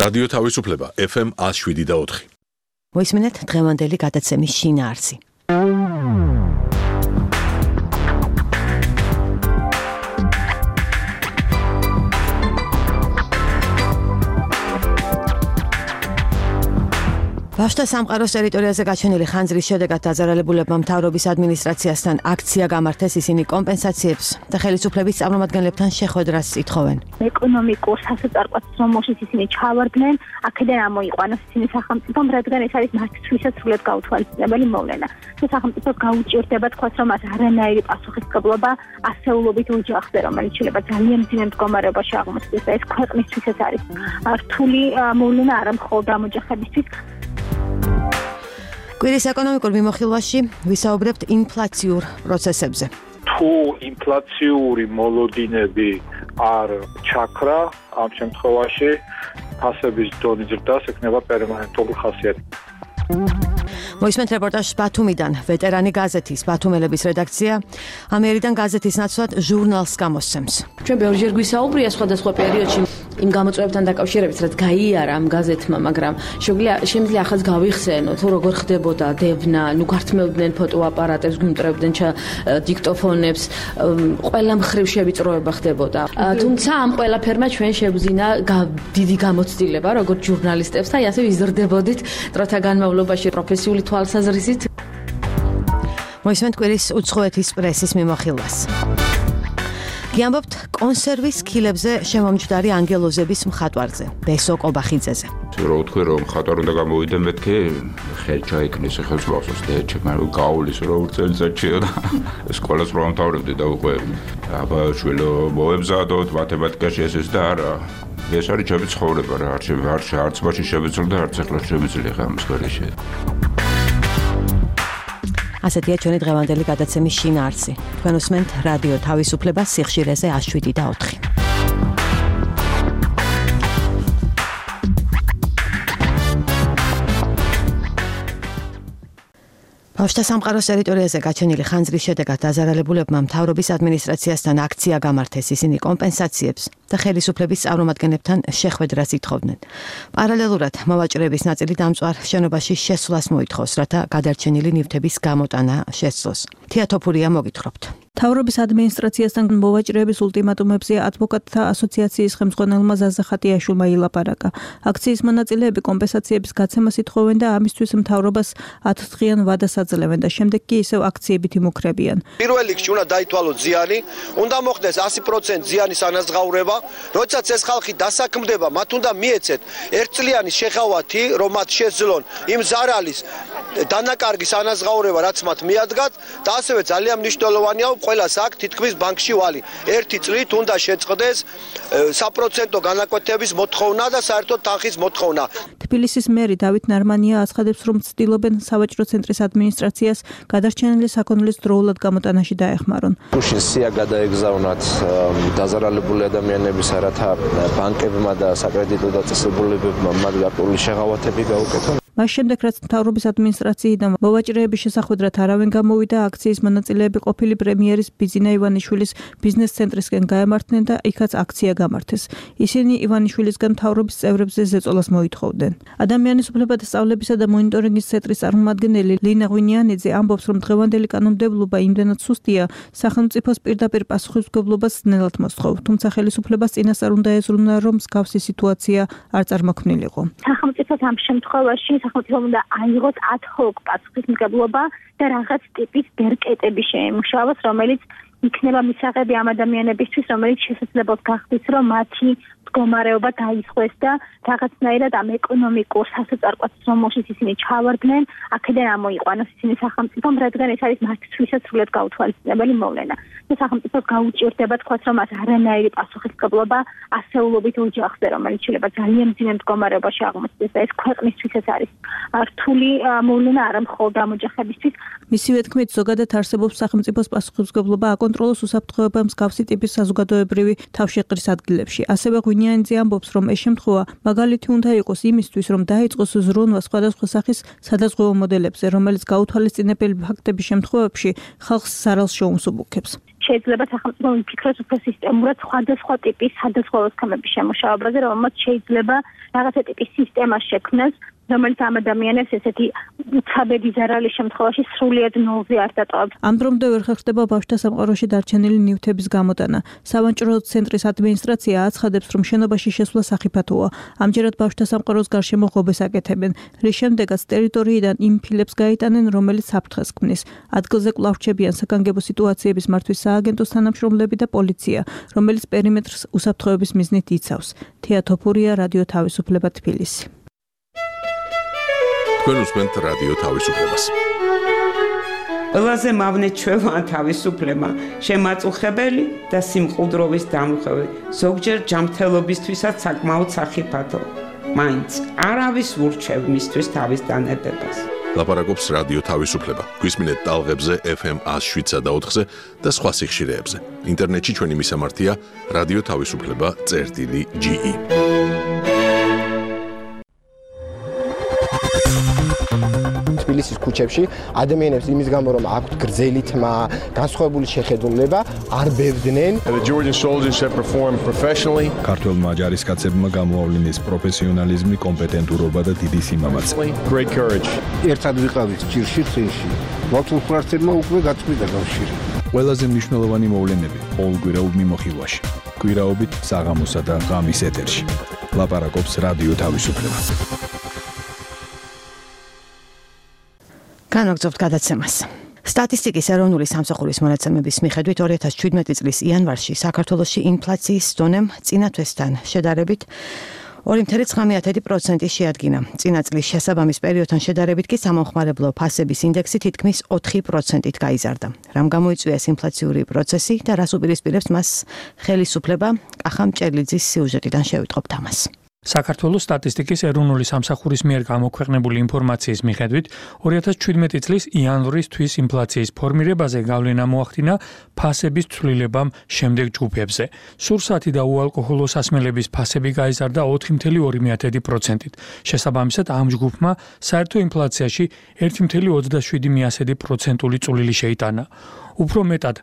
რადიო თავისუფლება FM 107.4. მოისმინეთ დღევანდელი გადაცემის შინაარსი. ბავშვთა სამყაროს ტერიტორიაზე გაჩენილი ხანძრის შედეგად დაზარალებულებმა მთავრობის ადმინისტრაციასთან აქცია გამართეს, ისინი კომპენსაციებს და ხელისუფლების წარმომადგენლებთან შეხვედრას ითხოვენ. ეკონომიკურ სასწარკვას რომელშიც ისინი ჩავარდნენ, აქედან ამოიყვანოს ისინი სახელმწიფომ, რადგან ეს არის მათთვისაც სრულად გაუთვალისწინებელი მოვლენა. სახელმწიფო გაუჭირდება თქვას, რომ მას არანაირი პასუხისმგებლობა ასეულობით ოჯახზე, რომელიც შეიძლება ძალიან მძიმე მდგომარეობაში აღმოჩნდეს და ეს ქვეყნისთვისაც არის რთული მოვლენა, არა მხოლოდ ამ ოჯახებისთვის. კვირის ეკონომიკურ მიმოხილვაში ვისაუბრებთ ინფლაციურ პროცესებზე. თუ ინფლაციური მოლოდინები არ ჩაქრა, ამ შემთხვევაში ფასების დონის ზრდას ექნება პერმანენტული ხასიათი. მოისმენთ რეპორტაჟს ბათუმიდან. ვეტერანი გაზეთის ბათუმელების რედაქცია ამიერიდან გაზეთის ნაცვლად ჟურნალს გამოსცემს. ჩვენ ბევრჯერ გვისაუბრია სხვადასხვა პერიოდში იმ გამოწვევებთან დაკავშირებით, რაც გაიარა ამ გაზეთმა, მაგრამ შემიძლია ახაც გავიხსენო, თუ როგორ ხდებოდა დევნა, ნუ გართმევდნენ ფოტოაპარატებს, გვიმტრევდნენ დიქტოფონებს, ყველა მხრივ შევიწროება ხდებოდა. თუმცა ამ ყველაფერმა ჩვენ შევძინა დიდი გამოცდილება, როგორც ჟურნალისტებს და ასევე იზრდებოდით დროთა განმავლობაში პროფესიული თვალსაზრისით. მოისმენთ კვირის უცხოეთის პრესის მიმოხილვას. გიამბობთ კონსერვის ქილებზე შემომჯდარი ანგელოზების მხატვარზე, ბესო კობახიძეზე. რო ვთქვი, რომ მხატვარი უნდა გამოვიდა, მეთქე ხელ ჩაიქნეს ხელს ბავშვს და მაგრამ გაულის რო წელიწადშია და სკოლას რო ამთავრებდი და უკვე აბა შვილო მოემზადოთ მათემატიკაში ეს და არა. ეს არის ჩემი ცხოვრება რა, არც მაშინ შევეძლო და არც ახლა შემიძლია ხა ამის გარეშე. ასეთია ჩვენი დღევანდელი გადაცემის შინაარსი. თქვენ უსმენთ რადიო თავისუფლება სიხშირეზე 107.4. ბავშვთა სამყაროს ტერიტორიაზე გაჩენილი ხანძრის შედეგად დაზარალებულებმა მთავრობის ადმინისტრაციასთან აქცია გამართეს, ისინი კომპენსაციებს და ხელისუფლების წარმომადგენლებთან შეხვედრას ითხოვდნენ. პარალელურად მოვაჭრეების ნაწილი დამწვარ შენობაში შესვლას მოითხოვს, რათა გადარჩენილი ნივთების გამოტანა შესძლოს. თეატოფურია მოგითხრობთ. მთავრობის ადმინისტრაციასთან მოვაჭრეების ულტიმატუმებზე ადვოკატთა ასოციაციის ხელმძღვანელმა ზაზა ხატიაშვილმა ილაპარაკა. აქციის მონაწილეები კომპენსაციების გაცემას ითხოვენ და ამისთვის მთავრობას 10 დღიან ვადას აძლევენ და შემდეგ კი ისევ აქციებით იმუქრებიან. პირველ რიგში უნდა დაითვალოს ზიანი, უნდა მოხდეს 100% ზიანის ანაზღაურება, როდესაც ეს ხალხი დასაქმდება, მათ უნდა მიეცეთ ერთწლიანი შეხავათი, რომ მათ შეძლონ იმ ზარალის დანაკარგის ანაზღაურება, რაც მათ მიადგათ და ასევე ძალიან მნიშვნელოვანია ყველას აქ თითქმის ბანკში ვალი. 1 წლით უნდა შეწყდეს საპროცენტო განაკვეთების მოთხოვნა და საერთოდ თანხის მოთხოვნა. თბილისის მერი დავით ნარმანია აცხადებს, რომ ცდილობენ სავაჭრო ცენტრის ადმინისტრაციას გადარჩენილი საქონლის დროულად გამოტანაში დაეხმარონ. გუშინ სია გადაეგზავნათ დაზარალებული ადამიანებისა, რათა ბანკებმა და საკრედიტო დაწესებულებებმა მათ გარკვეული შეღავათები გაუკეთონ. მას შემდეგ, რაც მთავრობის ადმინისტრაციიდან მოვაჭრეების შესახვედრად არავინ გამოვიდა, აქციის მონაწილეები ყოფილი პრემიერის ბიზინა ივანიშვილის ბიზნეს ცენტრისკენ გაემართნენ და იქაც აქცია გამართეს. ისინი ივანიშვილისგან მთავრობის წევრებზე ზეწოლას მოითხოვდნენ. ადამიანის უფლებათა სწავლებისა და მონიტორინგის ცენტრის წარმომადგენელი ლინა ღვინიანიძე ამბობს, რომ დღევანდელი კანონმდებლობა იმდენად სუსტია, სახელმწიფოს პირდაპირ პასუხისმგებლობას ძნელად მოსთხოვ. თუმცა ხელისუფლებას წინასწარ უნდა ეზრუნვა, რომ მსგავსი სიტუაცია არ წარმოქმნილიყო. სახელმწიფოს ამ შემთხვევაში სახელმწიფომ უნდა აიღოს ad hoc პასუხისმგებლობა და რაღაც ტიპის ბერკეტები შეემუშავოს, რომელიც იქნება მისაღები ამ ადამიანებისთვის, რომელიც შესაძლებლად გახდეს, რომ მათი მდგომარეობა დაისხვეს და რაღაცნაირად ამ ეკონომიკურ სასწარკვას რომელშიც ისინი ჩავარდნენ, აქედან ამოიყვანოს ისინი სახელმწიფომ, რადგან ეს არის მათთვისაც სრულად გაუთვალისწინებელი მოვლენა. და სახელმწიფო გაუჭირდება თქვას, რომ მას არანაირი პასუხისმგებლობა ასეულობით ოჯახზე, რომელიც შეიძლება ძალიან მძიმე მდგომარეობაში აღმოჩნდეს და ეს ქვეყნისთვისაც არის რთული მოვლენა, არა მხოლოდ ამ ოჯახებისთვის. მისივე თქმით, ზოგადად არსებობს სახელმწიფოს პასუხისმგებლობა აკონტროლოს უსაფრთხოება მსგავსი ტიპის საზოგადოებრივი თავშეყრის ადგილებში. ასევე ღვინიანიძე ამბობს, რომ ეს შემთხვევა მაგალითი უნდა იყოს იმისთვის, რომ დაიწყოს ზრუნვა სხვადასხვა სახის სადაზღვევო მოდელებზე, რომელიც გაუთვალისწინებელი ფაქტების შემთხვევებში ხალხს ზარალს შეუმსუბუქებს. შეიძლება სახელმწიფო მიფიქროს უფრო სისტემურად სხვადასხვა ტიპის სხვადასხვა ლოცამების შემუშავებაზე, რომელმაც შეიძლება რაღაცა ტიპის სისტემა შექმნას, რომელიც ამ ადამიანებს ესეთი უცაბედი ზარალის შემთხვევაში სრულიად ნულზე არ დატოვებს. ამ დრომდე ვერ ხერხდება ბავშვთა სამყაროში დარჩენილი ნივთების გამოტანა. სავანჭრო ცენტრის ადმინისტრაცია აცხადებს, რომ შენობაში შესვლა სახიფათოა. ამჯერად ბავშვთა სამყაროს გარშემო ღობეს აკეთებენ, რის შემდეგაც ტერიტორიიდან იმ ფილებს გაიტანენ, რომელიც საფრთხეს ქმნის. ადგილზე კვლავ რჩებიან საგანგებო სიტუაციების მართვის სააგენტოს თანამშრომლები და პოლიცია, რომელიც პერიმეტრს უსაფრთხოების მიზნით იცავს. თეა თოფურია, რადიო თავისუფლება, თბილისი. თქვენ უსმენთ რადიო თავისუფლებას. ყველაზე მავნე ჩვევაა თავისუფლება, შემაწუხებელი და სიმყუდროვის დამხევი, ზოგჯერ ჯანმრთელობისთვისაც საკმაოდ სახიფათო. მაინც არავის ურჩევ მისთვის თავის დანებებას. ლაპარაკობს რადიო თავისუფლება. გვისმინეთ ტალღებზე FM 107.4-ზე და სხვა სიხშირეებზე. ინტერნეტში ჩვენი მისამართია რადიო თავისუფლება.ge. თბილისის ქუჩებში ადამიანებს იმის გამო რომ აქვთ გრძელი თმა, განსხვავებული შეხედულება, არ ბევდნენ. The Georgian soldiers have performed professionally. ქართველმა ჯარისკაცებმა გამოავლინეს პროფესიონალიზმი, კომპეტენტურობა და დიდი სიმამაცე. Great courage. ერთად ვიყავით ჭირში წინში. მართლმსვართებმა უკვე გაწყვიტა კავშირი. ყველაზე მნიშვნელოვანი მოვლენები ყოველკვირეულ მიმოხილვაში. კვირაობით საღამოსა და ღამის ეთერში. ლაპარაკობს რადიო თავისუფლება. განაგრძობთ გადაცემას. სტატისტიკის ეროვნული სამსახურის მონაცემების მიხედვით 2017 წლის იანვარში საქართველოში ინფლაციის დონემ წინა თვესთან შედარებით 2.9% შეადგინა. წინა წლის შესაბამის პერიოდთან შედარებით კი სამომხმარებლო ფასების ინდექსი თითქმის 4%-ით გაიზარდა. რამ გამოიწვია ეს ინფლაციური პროცესი და რას უპირისპირებს მას ხელისუფლება? კახა მჭერლიძის სიუჟეტიდან შევიტყობთ ამას. საქართველოს სტატისტიკის ეროვნული სამსახურის მიერ გამოქვეყნებული ინფორმაციის მიხედვით 2017 წლის იანვრის თვის ინფლაციის ფორმირებაზე გავლენა მოახდინა ფასების ცვლილებამ შემდეგ ჯგუფებზე. სურსათი და უალკოჰოლო სასმელების ფასები გაიზარდა 4.2%-ით. შესაბამისად ამ ჯგუფმა საერთო ინფლაციაში 1.27% წვლილი შეიტანა. უფრო მეტად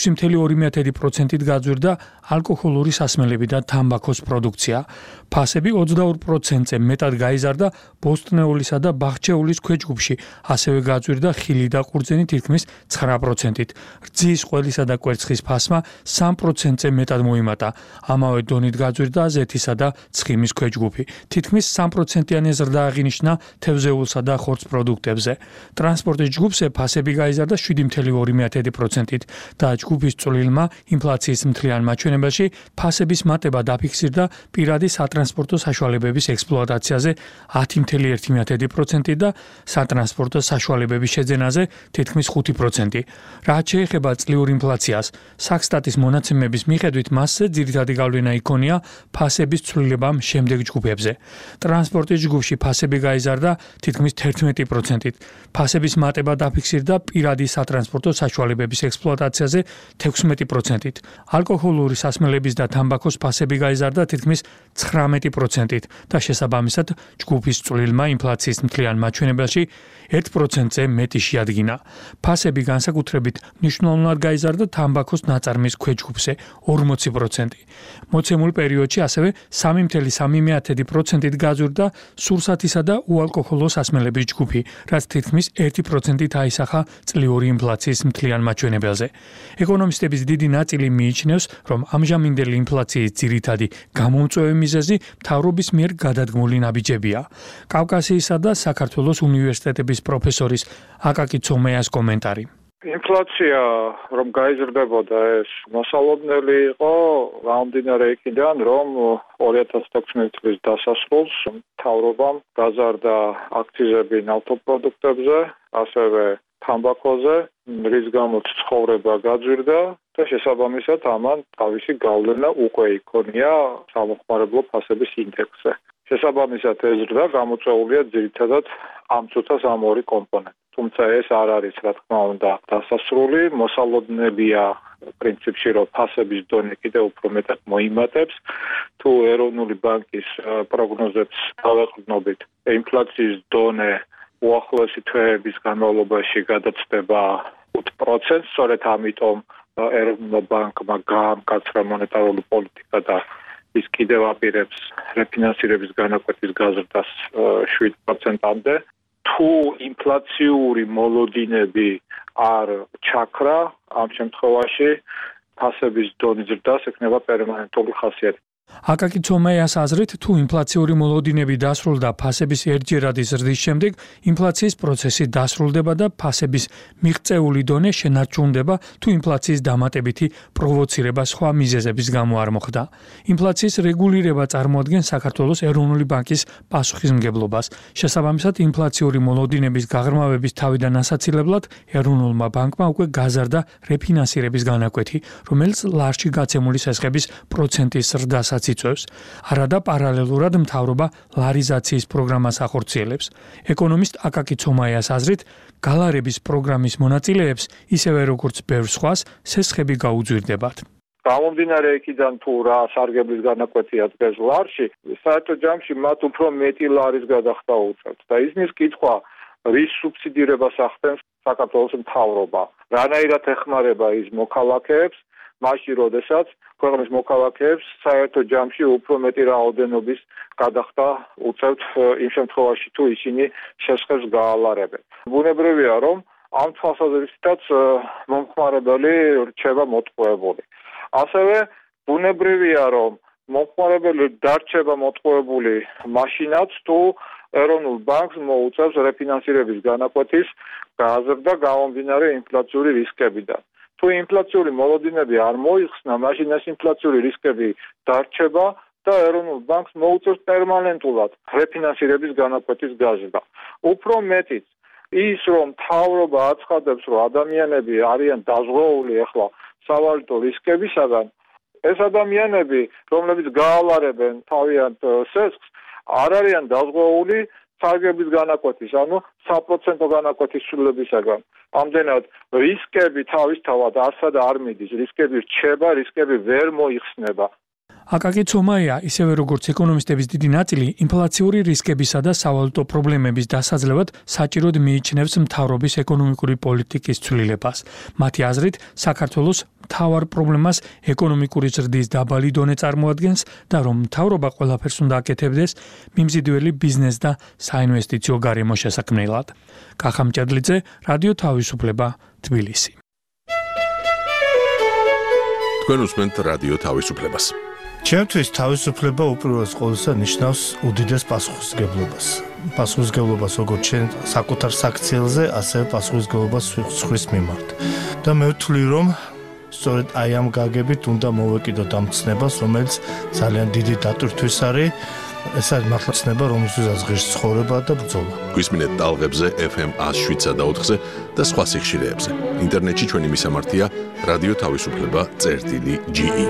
6.2%-ით გაძვირდა ალკოჰოლური სასმელები და თამბაქოს პროდუქცია. ფასები 22%-ზე მეტად გაიზარდა ბოსტნეულისა და ბახჩეულის ქვეჯგუფში, ასევე გაძვირდა ხილი და ყურძენი თითქმის 9%-ით. რძის, ყველისა და კვერცხის ფასმა 3%-ზე მეტად მოიმატა. ამავე დონით გაძვირდა ზეთისა და ცხიმის ქვეჯგუფი. თითქმის 3%-იანი ზრდა აღინიშნა თევზეულსა და ხორცს პროდუქტებზე. ტრანსპორტის ჯგუფზე ფასები გაიზარდა 7.2%-ით და ჯგუფის წვლილმა ინფლაციის მთლიან მაჩვენებელში ფასების მატება დაფიქსირდა პირადი სატრანსპორტო საშუალებების ექსპლუატაციაზე 10.1% და სატრანსპორტო საშუალებების შეძენაზე თითქმის 5%. რაც შეეხება წლიურ ინფლაციას, საქსტატის მონაცემების მიხედვით მასზე ძირითადი გავლენა იქონია ფასების ცვლილებამ შემდეგ ჯგუფებზე. ტრანსპორტის ჯგუფში ფასები გაიზარდა თითქმის 11%-ით. ფასების მატება დაფიქსირდა პირადი სატრანსპორტო საშუალებების ექსპლუატაციაზე 16%-ით. ალკოჰოლური სასმელების და თამბაქოს ფასები გაიზარდა თითქმის 19%-ით და შესაბამისად ჯგუფის წვლილმა ინფლაციის მთლიან მაჩვენებელში 1%-ზე მეტი შეადგინა. ფასები განსაკუთრებით მნიშვნელოვნად გაიზარდა თამბაქოს ნაწარმის ქვეჯგუფზე 40%. მოცემულ პერიოდში ასევე 3.3%-ით გაძვირდა სურსათისა და უალკოჰოლო სასმელების ჯგუფი, რაც თითქმის 1%-ით აისახა წლიური ინფლაციის მთლიან მაჩვენებელზე. ეკონომისტების დიდი ნაწილი მიიჩნევს, რომ ამჟამინდელი ინფლაციის ძირითადი გამომწვევი მიზეზი მთავრობის მიერ გადადგმული ნაბიჯებია. კავკასიისა და საქართველოს უნივერსიტეტების პროფესორის აკაკი ცომეას კომენტარი. ინფლაცია რომ გაიზრდებოდა ეს მოსალოდნელი იყო გამომდინარე იქიდან რომ 2016 წლის დასასრულს მთავრობამ გაზარდა აქციზები ნავთობპროდუქტებზე, ასევე თამბაქოზე, რის გამოც ცხოვრება გაძვირდა და შესაბამისად ამან თავისი გავლენა უკვე იქონია სამომხმარებლო ფასების ინდექსზე. შესაბამისად ეს ზრდა გამოწვეულია ძირითადად ამ წუთას ამ ორი კომპონენტი. თუმცა ეს არ არის, რა თქმა უნდა, დასასრული, მოსალოდნელია პრინციპში, რომ ფასების დონე კიდევ უფრო მეტად მოიმატებს. თუ ეროვნული ბანკის პროგნოზებს დავეყრდნობით, ინფლაციის დონე უახლოესი თვეების განმავლობაში გადაცდება 5%, სწორედ ამიტომ ეროვნულ ბანკმა გაამკაცრა მონეტარული პოლიტიკა და ის კიდევ აპირებს რეფინანსირების განაკვეთის გაზრდას 7%-მდე. თუ ინფლაციური მოლოდინები არ ჩაქრა, ამ შემთხვევაში ფასების დონის ზრდას ექნება პერმანენტული ხასიათი. აკაკი ცომაიას აზრით, თუ ინფლაციური მოლოდინები დასრულდა ფასების ერთჯერადი ზრდის შემდეგ, ინფლაციის პროცესი დასრულდება და ფასების მიღწეული დონე შენარჩუნდება, თუ ინფლაციის დამატებითი პროვოცირება სხვა მიზეზების გამო არ მოხდა. ინფლაციის რეგულირება წარმოადგენს საქართველოს ეროვნული ბანკის პასუხისმგებლობას. შესაბამისად, ინფლაციური მოლოდინების გაღრმავების თავიდან ასაცილებლად ეროვნულმა ბანკმა უკვე გაზარდა რეფინანსირების განაკვეთი, რომელიც ლარში გაცემული სესხების პროცენტის ზრდას იწვევს. არადა პარალელურად მთავრობა ლარიზაციის პროგრამას ახორციელებს. ეკონომისტ აკაკი ცომაიას აზრით, გალარების პროგრამის მონაწილეებს ისევე როგორც ბევრ სხვას სესხები გაუძვირდებათ. გამომდინარე იქიდან თუ რა სარგებლის განაკვეთია დღეს ლარში, საერთო ჯამში მათ უფრო მეტი ლარის გადახდა უწევთ და ისმის კითხვა, რის სუბსიდირებას ახდენს საქართველოს მთავრობა, რანაირად ეხმარება ის მოქალაქეებს, მაშინ როდესაც ქვეყნის მოქალაქეებს საერთო ჯამში უფრო მეტი რაოდენობის გადახდა უწევთ იმ შემთხვევაში თუ ისინი შესხებს გაალარებენ. ბუნებრივია რომ ამ თვალსაზრისითაც მომხმარებელი რჩება მოტყუებული. ასევე ბუნებრივია რომ მომხმარებელი დარჩება მოტყუებული მაშინაც თუ ეროვნულ ბანკს მოუწევს რეფინანსირების განაკვეთის გაზრდა გამომდინარე ინფლაციური რისკებიდან. თუ ინფლაციური მოლოდინები არ მოიხსნა, მაშინ ეს ინფლაციური რისკები დარჩება და ეროვნულ ბანკს მოუწევს პერმანენტულად რეფინანსირების განაკვეთის გაზრდა. უფრო მეტიც, ის რომ მთავრობა აცხადებს, რომ ადამიანები არიან დაზღვეული ახლა სავალუტო რისკებისაგან, ეს ადამიანები, რომლებიც გაალარებენ თავიანთ სესხს, არ არიან დაზღვეული სარგებლის განაკვეთის, ანუ 100% განაკვეთის ცვლილებისაგან. ამდენად რისკები თავისთავად არსად არ მიდის, რისკები რჩება, რისკები ვერ მოიხსნება. აკაკი ცომაია, ისევე როგორც ეკონომისტების დიდი ნაწილი, ინფლაციური რისკებისა და სავალუტო პრობლემების დასაძლევად საჭიროდ მიიჩნევს მთავრობის ეკონომიკური პოლიტიკის ცვლილებას. მათი აზრით, საქართველოს მთავარ პრობლემას ეკონომიკური ზრდის დაბალი დონე წარმოადგენს და რომ მთავრობა ყველაფერს უნდა აკეთებდეს მიმზიდველი ბიზნეს და საინვესტიციო გარემო შესაქმნელად. კახა მჭედლიძე, რადიო თავისუფლება, თბილისი. თქვენ უსმენთ რადიო თავისუფლებას. ჩემთვის თავისუფლება უპირველეს ყოვლისა ნიშნავს უდიდეს პასუხისმგებლობას. პასუხისმგებლობას როგორც ჩვენ საკუთარ საქციელზე, ასევე პასუხისმგებლობას სხვის მიმართ. და მე ვთვლი, რომ სწორედ აი ამ გაგებით უნდა მოვეკიდოთ ამ ცნებას, რომელიც ძალიან დიდი დატვირთვის არის. ეს არის მართლა ცნება, რომელსაც ღირს ცხოვრება და ბრძოლა. გვისმინეთ ტალღებზე FM 107 და 4-ზე და სხვა სიხშირეებზე. ინტერნეტში ჩვენი მისამართია რადიო თავისუფლება.ge.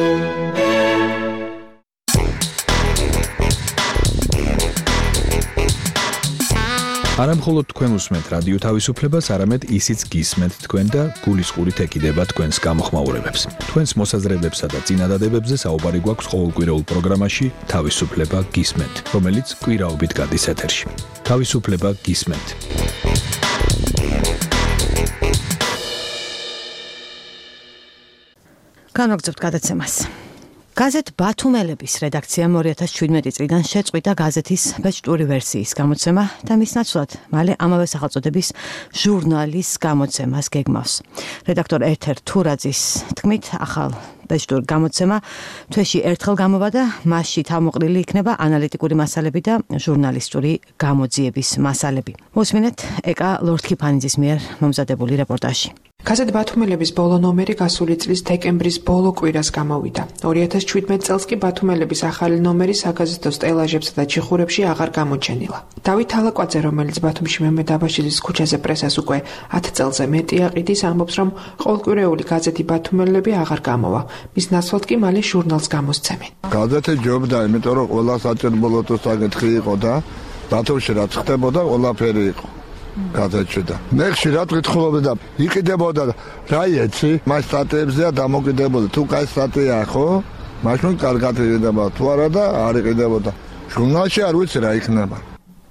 არა მხოლოდ თქვენ უსმენთ რადიო თავისუფლებას, არამედ ისიც გისმენთ თქვენ და გულისყურით ეკიდება თქვენს გამოხმაურებებს. თქვენს მოსაზრებებსა და წინადადებებზე საუბარი გვაქვს ყოველკვირეულ პროგრამაში თავისუფლება გისმენთ, რომელიც კვირაობით გადის ეთერში. თავისუფლება გისმენთ. განვაგრძობთ გადაცემას. გაზეთ ბათუმელების რედაქციამ 2017 წლიდან შეწყვიტა გაზეთის ბეჭდური ვერსიის გამოცემა და მის ნაცვლად მალე ამავე სახელწოდების ჟურნალის გამოცემას გეგმავს. რედაქტორ ეთერ თურაძის თქმით, ახალ ბეჭდურ გამოცემა თვეში ერთხელ გამოვა და მასში თავმოყრილი იქნება ანალიტიკური მასალები და ჟურნალისტური გამოძიების მასალები. მოსმინეთ ეკა ლორდქიფანიძის მიერ მომზადებული რეპორტაჟი. გაზეთ ბათუმელების ბოლო ნომერი გასული წლის დეკემბრის ბოლო კვირას გამოვიდა. 2017 წელს კი ბათუმელების ახალი ნომერი საგაზეთო სტელაჟებსა და ჩიხურებში აღარ გამოჩენილა. დავით ალაკვაძე, რომელიც ბათუმში მემედ აბაშიძის ქუჩაზე პრესას უკვე 10 წელზე მეტი აყიდის, ამბობს, რომ ყოველკვირეული გაზეთი ბათუმელები აღარ გამოვა. მის ნაცვლად კი მალე ჟურნალს გამოსცემენ. გაზეთი ჯობდა, იმიტომ რომ ყველა საჭიროებო საკითხი იყო და ბათუმში რაც ხდებოდა, ყველაფერი იყო. გაზეთში და მე ხშირად ვკითხულობდი და იყიდებოდა რა იცი, მას სტატიებზეა დამოკიდებული. თუ კაი სტატიაა, ხო? მაშინ კარგად იყიდება. თუ არა და არ იყიდებოდა. ჟურნალში არ ვიცი რა იქნება.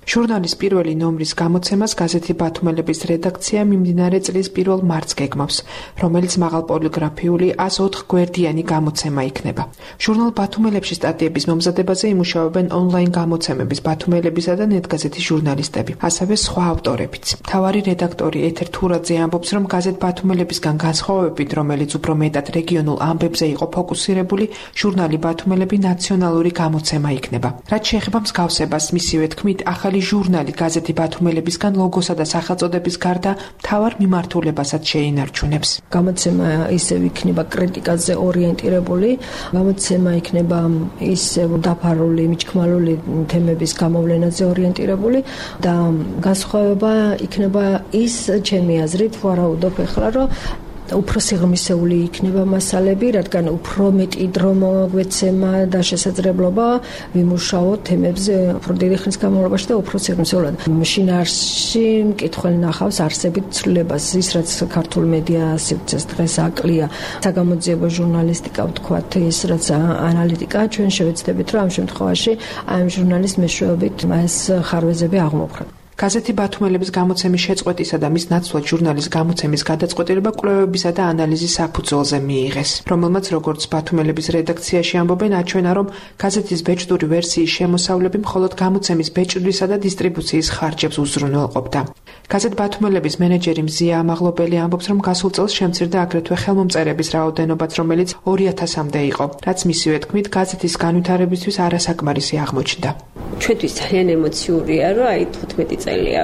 ჟურნალის პირველი ნომრის გამოცემას გაზეთი ბათუმელების რედაქცია მიმდინარე წლის 1 მარტს გეგმავს, რომელიც მაღალპოლიგრაფიული 104 გვერდიანი გამოცემა იქნება. ჟურნალ ბათუმელებში სტატიების მომზადებაზე იმუშავებენ ონლაინ გამოცემების ბათუმელებისა და ნეტგაზეთის ჟურნალისტები, ასევე სხვა ავტორებიც. მთავარი რედაქტორი ეთერ თურაძე ამბობს, რომ გაზეთ ბათუმელებისგან განსხვავებით, რომელიც უფრო მეტად რეგიონულ ამბებზე იყო ფოკუსირებული, ჟურნალი ბათუმელები ნაციონალური გამოცემა იქნება. რაც შეეხება მსგავსებას, მისივე თქმით, ახალი ჟურნალი გაზეთი ბათუმელებისგან ლოგოსა და სახელწოდების გარდა მთავარ მიმართულებასაც შეინარჩუნებს. გამოცემა ისევ იქნება კრიტიკაზე ორიენტირებული, გამოცემა იქნება ისევ დაფარული, მიჩქმალული თემების გამოვლენაზე ორიენტირებული და განსხვავება იქნება ის, ჩემი აზრით, ვარაუდობ ახლა, რომ უფრო სიღრმისეული იქნება მასალები, რადგან უფრო მეტი დრო მოგვეცემა და შესაძლებლობა ვიმუშაოთ თემებზე უფრო დიდი ხნის განმავლობაში და უფრო სიღრმისეულად. შინაარსში მკითხველი ნახავს არსებით ცვლილებას, ის რაც ქართულ მედია სივრცეს დღეს აკლია, საგამოძიებო ჟურნალისტიკა, ვთქვათ, ის რაც ანალიტიკა, ჩვენ შევეცდებით, რომ ამ შემთხვევაში ამ ჟურნალის მეშვეობით ეს ხარვეზები აღმოფხვრათ. გაზეთი ბათუმელების გამოცემის შეწყვეტისა და მის ნაცვლად ჟურნალის გამოცემის გადაწყვეტილება კვლევებისა და ანალიზის საფუძველზე მიიღეს, რომელმაც როგორც ბათუმელების რედაქციაში ამბობენ, აჩვენა, რომ გაზეთის ბეჭდური ვერსიის შემოსავლები მხოლოდ გამოცემის ბეჭდვისა და დისტრიბუციის ხარჯებს უზრუნველყოფდა. გაზეთ ბათუმელების მენეჯერი მზია ამაღლობელი ამბობს, რომ გასულ წელს შემცირდა აგრეთვე ხელმომწერების რაოდენობაც, რომელიც 2000-მდე იყო, რაც მისივე თქმით გაზეთის განვითარებისთვის არასაკმარისი აღმოჩნდა. ჩვენთვის ძალიან ემოციურია, რომ აი 15 წელია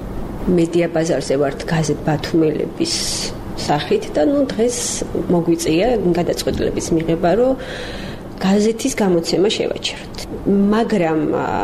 მედია ბაზარზე ვართ გაზეთ ბათუმელების სახით და დღეს მოგვიწია გადაწყვეტილების მიღება, რომ გაზეთის გამოცემა შევაჩეროთ. მაგრამ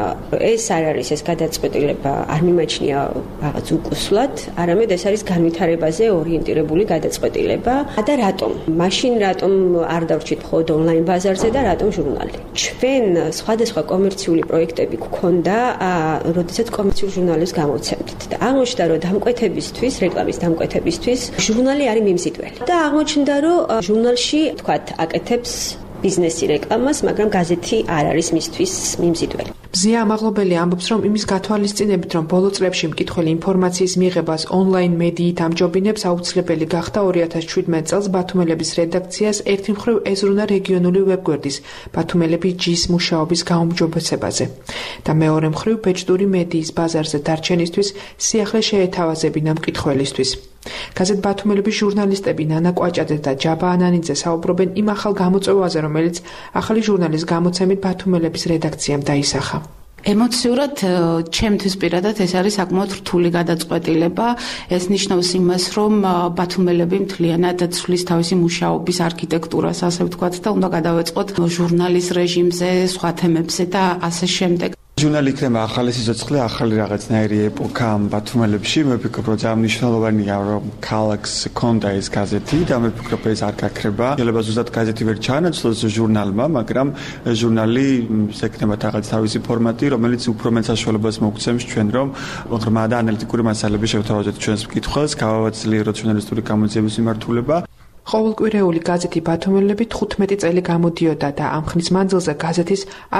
ეს არ არის ეს გადაწყვეტილება, არ მიმაჩნია რაღაც უკუსლად, არამედ ეს არის განვითარებაზე ორიენტირებული გადაწყვეტილება. და რატომ? მაშინ რატომ არ დავრჩით მხოლოდ ონლაინ ბაზარზე და რატომ ჟურნალი? ჩვენ სხვადასხვა კომერციული პროექტები გქონდა, როდესაც კომერციულ ჟურნალებს გამოვცემდით და აღმოჩნდა, რომ დამკვეთებისთვის, რეკლამის დამკვეთებისთვის ჟურნალი არის მიმზიდველი. და აღმოჩნდა, რომ ჟურნალში, თქვათ, აკეთებს ბიზნესი რეკლამას, მაგრამ გაზეთი არ არის მისთვის მიმზიდველი. მზია ამაღლობელი ამბობს, რომ იმის გათვალისწინებით, რომ ბოლო წლებში მკითხველი ინფორმაციის მიღებას ონლაინ მედიით ამჯობინებს, აუცილებელი გახდა 2017 წელს ბათუმელების რედაქციას ერთი მხრივ ეზრუნა რეგიონული ვებგვერდის ბათუმელები ჯის მუშაობის გაუმჯობესებაზე და მეორე მხრივ ბეჭდური მედიის ბაზარზე დარჩენისთვის სიახლე შეეთავაზებინა მკითხველისთვის. გაზეთ ბათუმელების ჟურნალისტები ნანა კვაჭაძე და ჯაბა ანანიძე საუბრობენ იმ ახალ გამოწვევაზე, რომელიც ახალი ჟურნალის გამოცემით ბათუმელების რედაქციამ დაისახა. ემოციურად ჩემთვის პირადად ეს არის საკმაოდ რთული გადაწყვეტილება. ეს ნიშნავს იმას, რომ ბათუმელები მთლიანად ცვლის თავისი მუშაობის არქიტექტურას, ასე ვთქვათ, და უნდა გადავეწყოთ ჟურნალის რეჟიმზე, სხვა თემებზე და ასე შემდეგ. ჟურნალი იქნება ახალი სიცოცხლე, ახალი რაღაცნაირი ეპოქა ბათუმელებში. მე ვფიქრობ, რომ ძალიან მნიშვნელოვანია, რომ ქალაქს ჰქონდა ეს გაზეთი და მე ვფიქრობ, ეს არ გაქრება. შეიძლება ზუსტად გაზეთი ვერ ჩაანაცვლოს ჟურნალმა, მაგრამ ჟურნალი ექნება რაღაც თავისი ფორმატი, რომელიც უფრო მეტ საშუალებას მოგცემს ჩვენ, რომ ღრმა და ანალიტიკური მასალები შევთავაზოთ ჩვენს მკითხველს, გავაძლიეროთ ჟურნალისტური გამოძიების მიმართულება. ყოველკვირეული გაზეთი ბათუმელები 15 წელი გამოდიოდა და ამ ხნის მანძილზე გაზეთის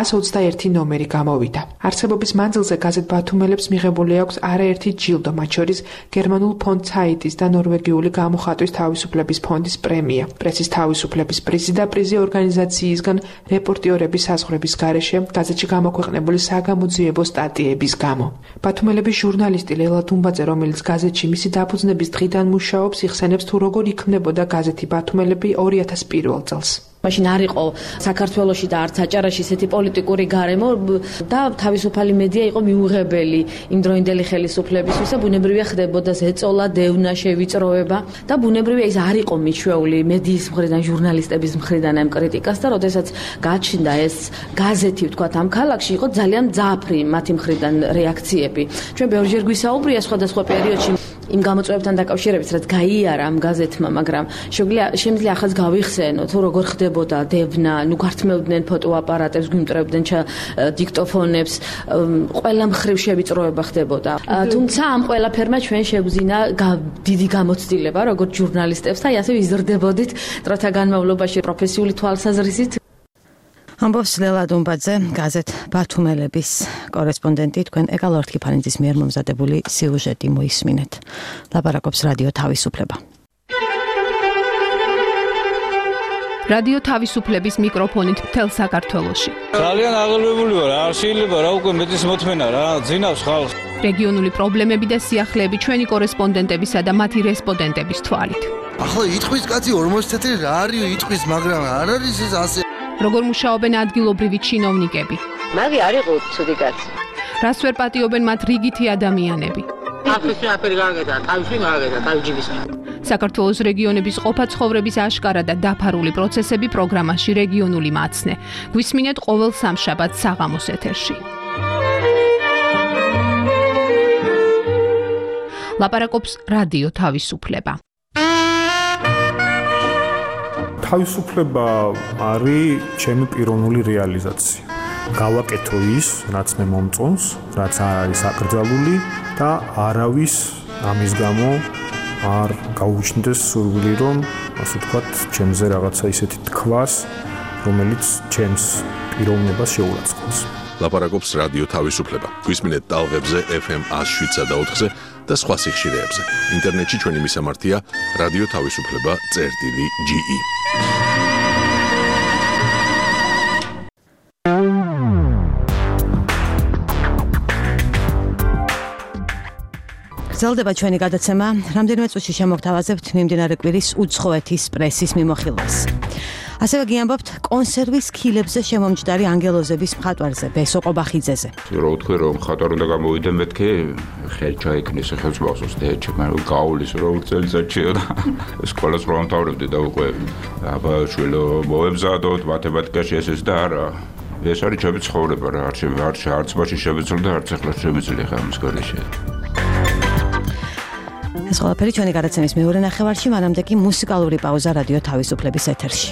121 ნომერი გამოვიდა. არსებობის მანძილზე გაზეთ ბათუმელებს მიღებული აქვს არაერთი ჯილდო, მათ შორის გერმანულ ფონდ ცაიტის და ნორვეგიული გამოხატვის თავისუფლების ფონდის პრემია, პრესის თავისუფლების პრიზი და პრიზი ორგანიზაციისგან რეპორტიორების საზღვრების გარეშე გაზეთში გამოქვეყნებული საგამოძიებო სტატიების გამო. ბათუმელების ჟურნალისტი ლელა დუმბაძე, რომელიც გაზეთში მისი დაფუძნების დღიდან მუშაობს, იხსენებს თუ როგორ იქმნებოდა გაზეთი ბათუმელები 2001 წელს. მაშინ არ იყო საქართველოში და არც აჭარაში ესეთი პოლიტიკური გარემო და თავისუფალი მედია იყო მიუღებელი იმდროინდელი ხელისუფლებისთვის და ბუნებრივია ხდებოდა ზეწოლა, დევნა, შევიწროება და ბუნებრივია ის არ იყო მიჩვეული მედიის მხრიდან, ჟურნალისტების მხრიდან ამ კრიტიკას და როდესაც გაჩნდა ეს გაზეთი, ვთქვათ, ამ ქალაქში იყო ძალიან ძაფრი მათი მხრიდან რეაქციები. ჩვენ ბევრჯერ გვისაუბრია სხვადასხვა პერიოდში იმ გამოწვევებთან დაკავშირებით, რაც გაიარა ამ გაზეთმა, მაგრამ შემიძლია ახაც გავიხსენო, თუ როგორ ხდებოდა დევნა, ნუ გართმევდნენ ფოტოაპარატებს, გვიმტრებდნენ დიქტოფონებს, ყველა მხრივ შევიწროება ხდებოდა. თუმცა ამ ყველაფერმა ჩვენ შევძინა დიდი გამოცდილება, როგორც ჟურნალისტებს და ასე ვიზრდებოდით დროთა განმავლობაში პროფესიული თვალსაზრისით. ამბობს ლელა დუმბაძე, გაზეთ ბათუმელების კორესპონდენტი, თქვენ ეკალორთ კიფანიძის მიერ მომზადებული სიუჟეტი მოისმინეთ. ლაპარაკობს რადიო თავისუფლება. რადიო თავისუფლების მიკროფონით მთელ საქართველოში. ძალიან აღელვებული ვარ, არ შეიძლება რა უკვე მეტის მოთმენა რა, ძინავს ხალხს. რეგიონული პრობლემები და სიახლეები ჩვენი კორესპონდენტებისა და მათი რესპონდენტების თვალით. ახლა იტყვის კაცი 40 წელი რა არის იტყვის, მაგრამ არ არის ეს ასე. როგორ მუშაობენ ადგილობრივი ჩინოვნიკები? მაგი არ იყო ცუდი კაცი. რას ვერ პატიობენ მათ რიგითი ადამიანები? ახლა აფერი გააკეთა, თავში გააკეთა, თავჯიბის. საქართველოს რეგიონების ყოფა-ცხოვრების აშკარა და დაფარული პროცესები პროგრამაში რეგიონული მაცნე. გვისმინეთ ყოველ სამშაბათს საღამოს ეთერში. ლაპარაკობს რადიო თავისუფლება. თავისუფლება არის ჩემი პიროვნული რეალიზაცია. გავაკეთო ის, რაც მე მომწონს, რაც არ არის აკრძალული და არავის ამის გამო არ გაუჩნდეს სურვილი, რომ ასე ვთქვათ, ჩემზე რაღაცა ისეთი თქვას, რომელიც ჩემს პიროვნებას შეურაცხყოფს. ლაპარაკობს რადიო თავისუფლება. გვისმინეთ ტალღებზე FM 107.4-ზე და სხვა სიხშირეებზე. ინტერნეტში ჩვენი მისამართია რადიო თავისუფლება.ge. გრძელდება ჩვენი გადაცემა. რამდენიმე წუთში შემოგთავაზებთ მიმდინარე კვირის უცხოეთის პრესის მიმოხილვას. ასევე გიამბობთ კონსერვის ქილებზე შემომჯდარი ანგელოზების მხატვარზე, ბესო ყობახიძეზე. რა ვთქვი, რომ მხატვარი უნდა გამოვიდე მეთქე, ხელი ჩაიქნეს ხელსვაოსოს დეჩე, მაგრამ გაულის რომ წელიწადშია და სკოლას რომ ამთავრებდი და უკვე აბა შვილო მოემზადოთ მათემატიკაში ესეც და არა. ეს არის ჩემი ცხოვრება რა, არც მაშინ შემეძლო და არც ახლა შემეძლია ხა ამის გარეშე. ეს ყველაფერი ჩვენი გადაცემის მეორე ნახევარში, მანამდე კი მუსიკალური პაუზა რადიო თავისუფლების ეთერში.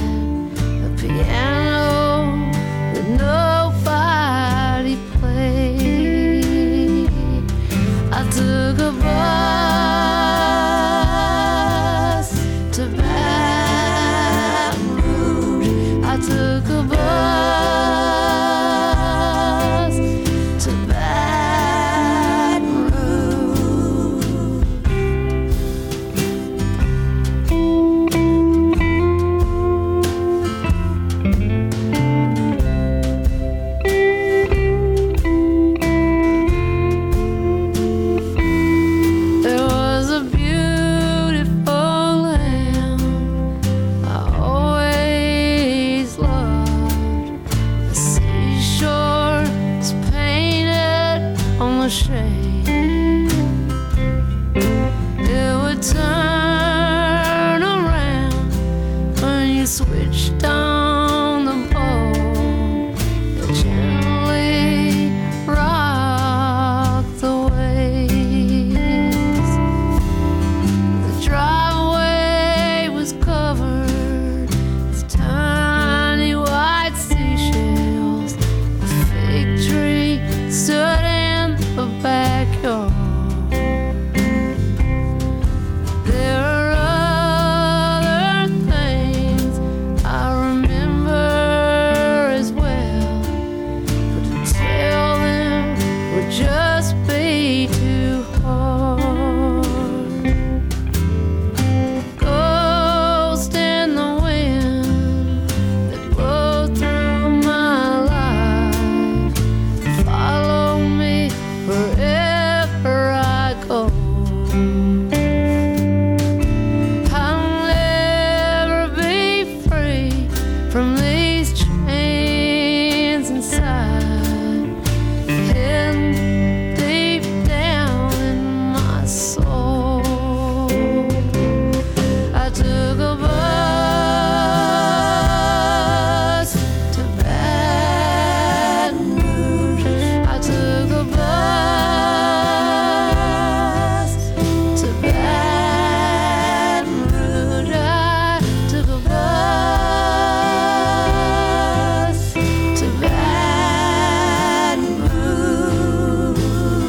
Piano that nobody plays. the shade. It would turn around when you switched on the boat. It gently rocked the waves. The driveway was covered with tiny white seashells. A fig tree stood in the backyard. There are other things I remember as well, but to tell them would just be too hard. Ghost in the wind that blows through my life, follow me wherever I go. I'll never be free from these chains inside, hidden deep down in my soul. I took a bus to Baton Rouge. I took a bus to Baton Rouge. I took a bus to Baton Rouge.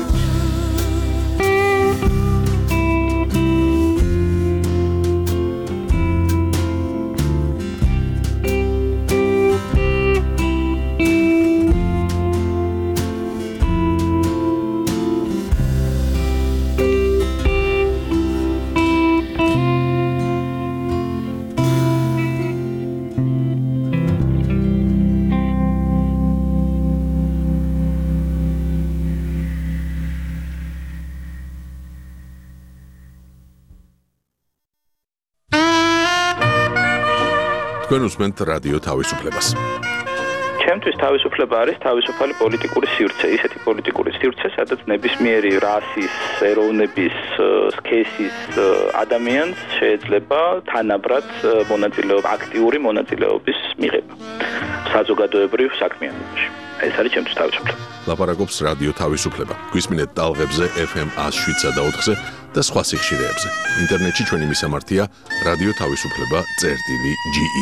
თქვენ უსმენთ რადიო თავისუფლებას. ჩემთვის თავისუფლება არის თავისუფალი პოლიტიკური სივრცე, ისეთი პოლიტიკური სივრცე, სადაც ნებისმიერი რასის, ეროვნების, სქესის ადამიანს შეიძლება თანაბრად მონაწილეობა, აქტიური მონაწილეობის მიღება საზოგადოებრივ საქმიანობაში. ეს არის ჩემთვის თავისუფლება. ლაპარაკობს რადიო თავისუფლება. გვისმინეთ ტალღებზე FM 107.4-ზე და სხვა სიხშირეებზე. ინტერნეტში ჩვენი მისამართია radioთავისუფლება.ge.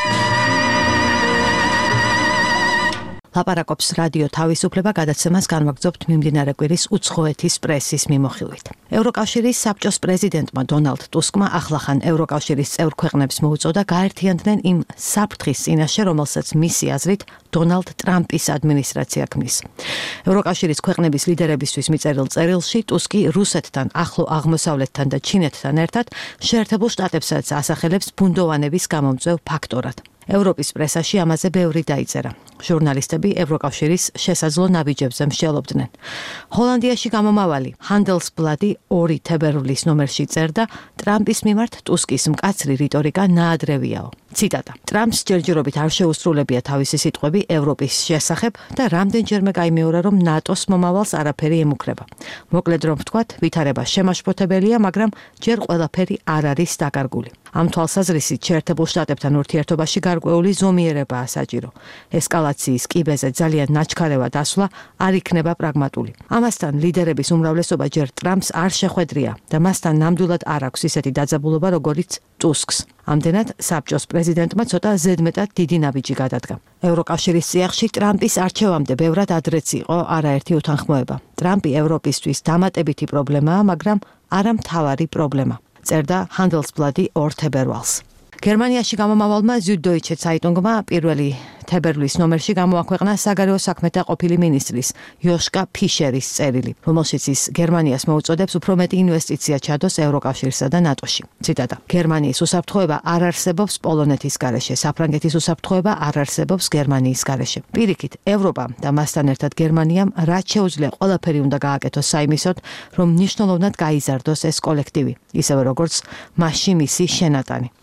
ლაპარაკობს რადიო თავისუფლება, გადაცემას განვაგრძობთ მიმდინარე კვირის უცხოეთის პრესის მიმოხილვით. ევროკავშირის საბჭოს პრეზიდენტმა დონალდ ტუსკმა ახლახან ევროკავშირის წევრ ქვეყნებს მოუწოდა გაერთიანდნენ იმ საფრთხის წინაშე, რომელსაც მისი აზრით დონალდ ტრამპის ადმინისტრაცია ქმნის. ევროკავშირის ქვეყნების ლიდერებისთვის მიწერილ წერილში ტუსკი რუსეთთან, ახლო აღმოსავლეთთან და ჩინეთთან ერთად შეერთებულ შტატებსაც ასახელებს ბუნდოვანების გამომწვევ ფაქტორად. ევროპის პრესაში ამაზე ბევრი დაიწერა. ჟურნალისტები ევროკავშირის შესაძლო ნაბიჯებზე მსჯელობდნენ. ჰოლანდიაში გამომავალი Handelsblatt 2 თებერვლის ნომერში წერდა, ტრამპის მიმართ ტუსკის მკაცრი რიტორიკა ნაადრევიაო. ციტატა: ტრამპს ჯერჯერობით არ შეუსრულებია თავისი სიტყვები ევროპის შესახებ და რამდენჯერმე გაიმეორა, რომ ნატოს მომავალს არაფერი ემუქრება. მოკლედ რომ ვთქვათ, ვითარება შემაშფოთებელია, მაგრამ ჯერ ყველაფერი არ არის დაკარგული. ამ თვალსაზრისით შეერთებულ შტატებთან ურთიერთობაში გარკვეული ზომიერებაა საჭირო. ესკალაციის კიბეზე ძალიან ნაჩქარევა დასვლა არ იქნება პრაგმატული. ამასთან ლიდერების უმრავლესობა ჯერ ტრამპს არ შეხვედრია და მასთან ნამდვილად არ აქვს ისეთი დაძაბულობა, როგორიც ტუსკს. ამდენად საბჭოს პრეზიდენტმა ცოტა ზედმეტად დიდი ნაბიჯი გადადგა. ევროკავშირის წიაღში ტრამპის არჩევამდე ბევრად ადრეც იყო არაერთი უთანხმოება. ტრამპი ევროპისთვის დამატებითი პრობლემაა, მაგრამ არა მთავარი პრობლემა. წერდა Handelsblatt 2 თებერვალს. გერმანიაში გამომავალმა Süddeutsche Zeitungმა პირველი თებერვლის ნომერში გამოაქვეყნა საგარეო საქმეთა ყოფილი მინისტრის იოშკა ფიშერის წერილი, რომელშიც ის გერმანიას მოუწოდებს უფრო მეტი ინვესტიცია ჩადოს ევროკავშირსა და ნატოში. ციტატა: გერმანიის უსაფრთხოება არ არსებობს პოლონეთის გარეშე, საფრანგეთის უსაფრთხოება არ არსებობს გერმანიის გარეშე. პირიქით, ევროპამ და მასთან ერთად გერმანიამ რაც შეუძლია ყველაფერი უნდა გააკეთოს საიმისოდ, რომ მნიშვნელოვნად გაიზარდოს ეს კოლექტივი, ისევე როგორც მასში მისი შენატანი. ეს ერთნაირად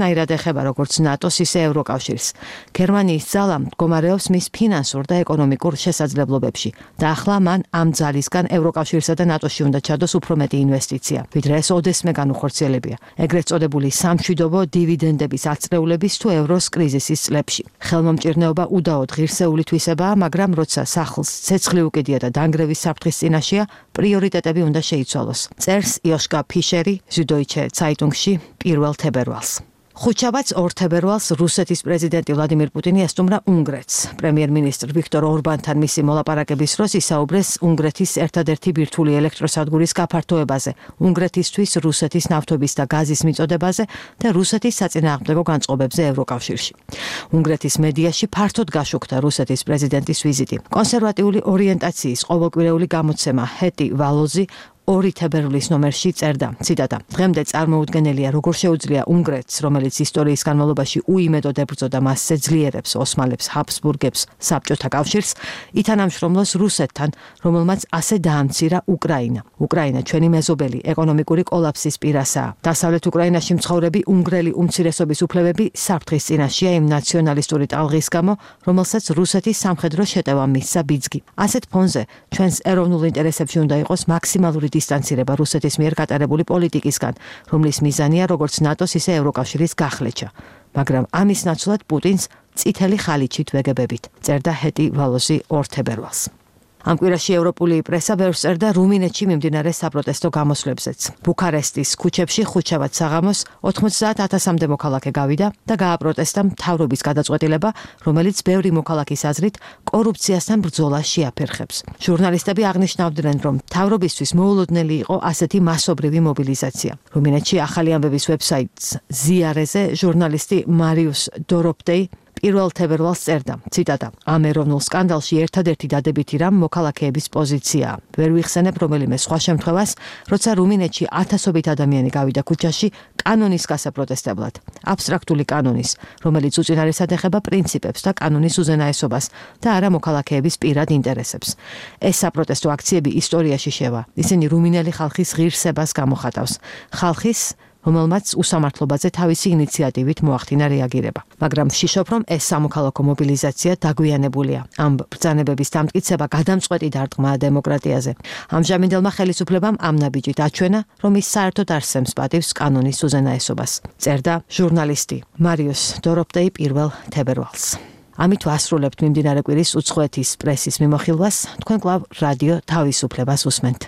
ერთნაირად ეხება როგორც ნატოს, ისე ევროკავშირს. გერმანიის ძალა მდგომარეობს მის ფინანსურ და ეკონომიკურ შესაძლებლობებში და ახლა მან ამ ძალისგან ევროკავშირსა და ნატოში უნდა ჩადოს უფრო მეტი ინვესტიცია, ვიდრე ეს ოდესმე განუხორციელებია. ეგრეთ წოდებული სამშვიდობო დივიდენდების აწრეულების თუ ევროს კრიზისის წლებში. ხელმომჭირნეობა უდაოდ ღირსეული თვისებაა, მაგრამ როცა სახლს ცეცხლი უკიდია და დანგრევის საფრთხის წინაშეა, პრიორიტეტები უნდა შეიცვალოს. წერს იოშკა ფიშერი Süddeutsche Zeitungში 1 თებერვალს. ხუთშაბათს 2 თებერვალს რუსეთის პრეზიდენტი ვლადიმირ პუტინი ესტუმრა უნგრეთს. პრემიერ-მინისტრ ვიქტორ ორბანთან მისი მოლაპარაკების დროს ისაუბრეს უნგრეთის ერთადერთი ბირთვული ელექტროსადგურის გაფართოებაზე, უნგრეთისთვის რუსეთის ნავთობის და გაზის მიწოდებაზე და რუსეთის საწინააღმდეგო განწყობებზე ევროკავშირში. უნგრეთის მედიაში ფართოდ გაშუქდა რუსეთის პრეზიდენტის ვიზიტი. კონსერვატიული ორიენტაციის ყოველკვირეული გამოცემა ჰეტი ვალოზი 2 თებერვლის ნომერში წერდა, ციტატა: დღემდე წარმოუდგენელია, როგორ შეუძლია უნგრეთს, რომელიც ისტორიის განმავლობაში უიმედოდ ებრძოდა მასზე ძლიერებს, ოსმალებს, ჰაბსბურგებს, საბჭოთა კავშირს, ითანამშრომლოს რუსეთთან, რომელმაც ასე დაამცირა უკრაინა. უკრაინა ჩვენი მეზობელი ეკონომიკური კოლაფსის პირასაა. დასავლეთ უკრაინაში მცხოვრები უნგრელი უმცირესობის უფლებები საფრთხის წინაშეა იმ ნაციონალისტური ტალღის გამო, რომელსაც რუსეთის სამხედრო შეტევა მისცა ბიძგი. ასეთ ფონზე ჩვენს ეროვნულ ინტერესებში უნდა იყოს მაქსიმალური დისტანცირება რუსეთის მიერ გატარებული პოლიტიკისგან, რომლის მიზანია როგორც ნატოს, ისე ევროკავშირის გახლეჩა. მაგრამ ამის ნაცვლად პუტინს წითელი ხალიჩით ვეგებებით, წერდა ჰეტი ვალოზი 2 თებერვალს. ამ კვირაში ევროპული პრესა ბევრს წერდა რუმინეთში მიმდინარე საპროტესტო გამოსვლებზეც. ბუქარესტის ქუჩებში ხუთშაბათ საღამოს 90,000-მდე მოქალაქე გავიდა და გააპროტესტა მთავრობის გადაწყვეტილება, რომელიც ბევრი მოქალაქის აზრით კორუფციასთან ბრძოლას შეაფერხებს. ჟურნალისტები აღნიშნავდნენ, რომ მთავრობისთვის მოულოდნელი იყო ასეთი მასობრივი მობილიზაცია. რუმინეთში ახალი ამბების ვებსაიტს ზიარეზე ჟურნალისტი მარიუს დოროპტეი 1 თებერვალს წერდა, ციტატა: ამ ეროვნულ სკანდალში ერთადერთი დადებითი რამ მოქალაქეების პოზიციაა. ვერ ვიხსენებ რომელიმე სხვა შემთხვევას, როცა რუმინეთში ათასობით ადამიანი გავიდა ქუჩაში კანონის გასაპროტესტებლად. აბსტრაქტული კანონის, რომელიც უწინარესად ეხება პრინციპებს და კანონის უზენაესობას და არა მოქალაქეების პირად ინტერესებს. ეს საპროტესტო აქციები ისტორიაში შევა. ისინი რუმინელი ხალხის ღირსებას გამოხატავს. ხალხის რომელმაც უსამართლობაზე თავისი ინიციატივით მოახდინა რეაგირება. მაგრამ ვშიშობ, რომ ეს სამოქალაქო მობილიზაცია დაგვიანებულია. ამ ბრძანებების დამტკიცება გადამწყვეტი დარტყმაა დემოკრატიაზე. ამჟამინდელმა ხელისუფლებამ ამ ნაბიჯით აჩვენა, რომ ის საერთოდ არსემს პატივს კანონის უზენაესობას, წერდა ჟურნალისტი მარიუს დოროპტეი 1 თებერვალს. ამით ვასრულებთ მიმდინარე კვირის უცხოეთის პრესის მიმოხილვას. თქვენ კვლავ რადიო თავისუფლებას უსმენთ.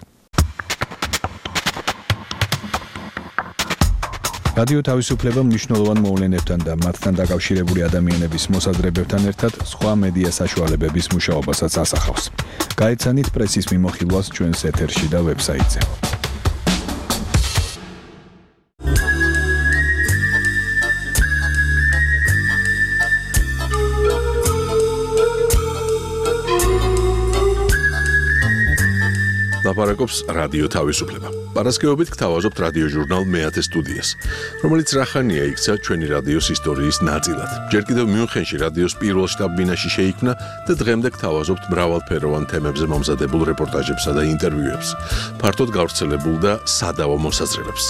რადიო თავისუფლება მნიშვნელოვან მოვლენებთან და მათთან დაკავშირებული ადამიანების მოსაზრებებთან ერთად სხვა მედია საშუალებების მუშაობასაც ასახავს. გაეცანით პრესის მიმოხილვას ჩვენს ეთერში და ვებსაიტზე. ლაპარაკობს რადიო თავისუფლება. პარასკევობით გთავაზობთ რადიო ჟურნალ მეათე სტუდიას, რომელიც რახანია იქცა ჩვენი რადიოს ისტორიის ნაწილად. ჯერ კიდევ მიუნხენში რადიოს პირველ შტაბ-ბინაში შეიქმნა და დღემდე გთავაზობთ მრავალფეროვან თემებზე მომზადებულ რეპორტაჟებსა და ინტერვიუებს, ფართოდ გავრცელებულ და სადავო მოსაზრებებს.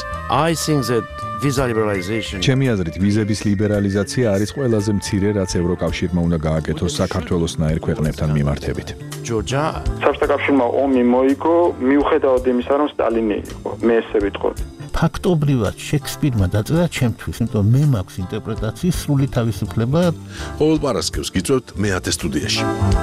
ჩემი აზრით, ვიზების ლიბერალიზაცია არის ყველაზე მცირე, რაც ევროკავშირმა უნდა გააკეთოს საქართველოსნაირ ქვეყნებთან მიმართებით. საბჭოთა კავშირმა ომი მოიგო, მიუხედავად იმისა, რომ სტალინი იყო. მე ესე ვიტყოდი. ფაქტობრივად შექსპირმა დაწერა ჩემთვის, იმიტომ მე მაქვს ინტერპრეტაციის სრული თავისუფლება. ყოველ პარასკევს გიწევთ მეათე სტუდიაში.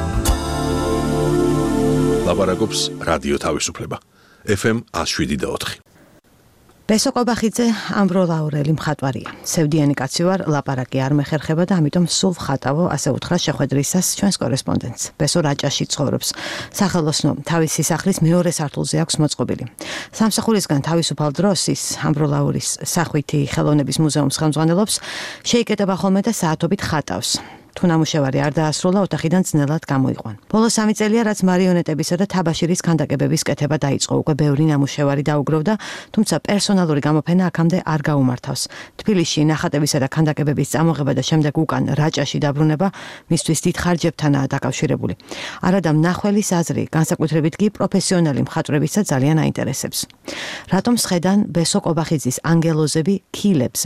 ლაპარაკობს რადიო თავისუფლება. FM 107.4. ბესო ყობახიძე ამბროლაურელი მხატვარია. სევდიანი კაცი ვარ, ლაპარაკი არ მეხერხება და ამიტომ სულ ვხატავო, ასე უთხრა შეხვედრისას ჩვენს კორესპონდენტს. ბესო რაჭაში ცხოვრობს. სახელოსნო თავისი სახლის მეორე სართულზე აქვს მოწყობილი. სამსახურისგან თავისუფალ დროს ის ამბროლაურის სახვითი ხელოვნების მუზეუმს ხელმძღვანელობს, შეიკეტება ხოლმე და საათობით ხატავს. თუ ნამუშევარი არ დაასრულა, ოთახიდან ძნელად გამოიყვან. ბოლო 3 წელია, რაც მარიონეტებისა და თაბაშირის ქანდაკებების კეთება დაიწყო. უკვე ბევრი ნამუშევარი დაუგროვდა, თუმცა პერსონალური გამოფენა აქამდე არ გაუმართავს. თბილისში ნახატებისა და ქანდაკებების წამოღება და შემდეგ უკან რაჭაში დაბრუნება მისთვის დიდ ხარჯებთანაა დაკავშირებული. არადა მნახველის აზრი, განსაკუთრებით კი პროფესიონალი მხატვრებისა ძალიან აინტერესებს. რატომ სხედან ბესო ყობახიძის ანგელოზები ქილებზე?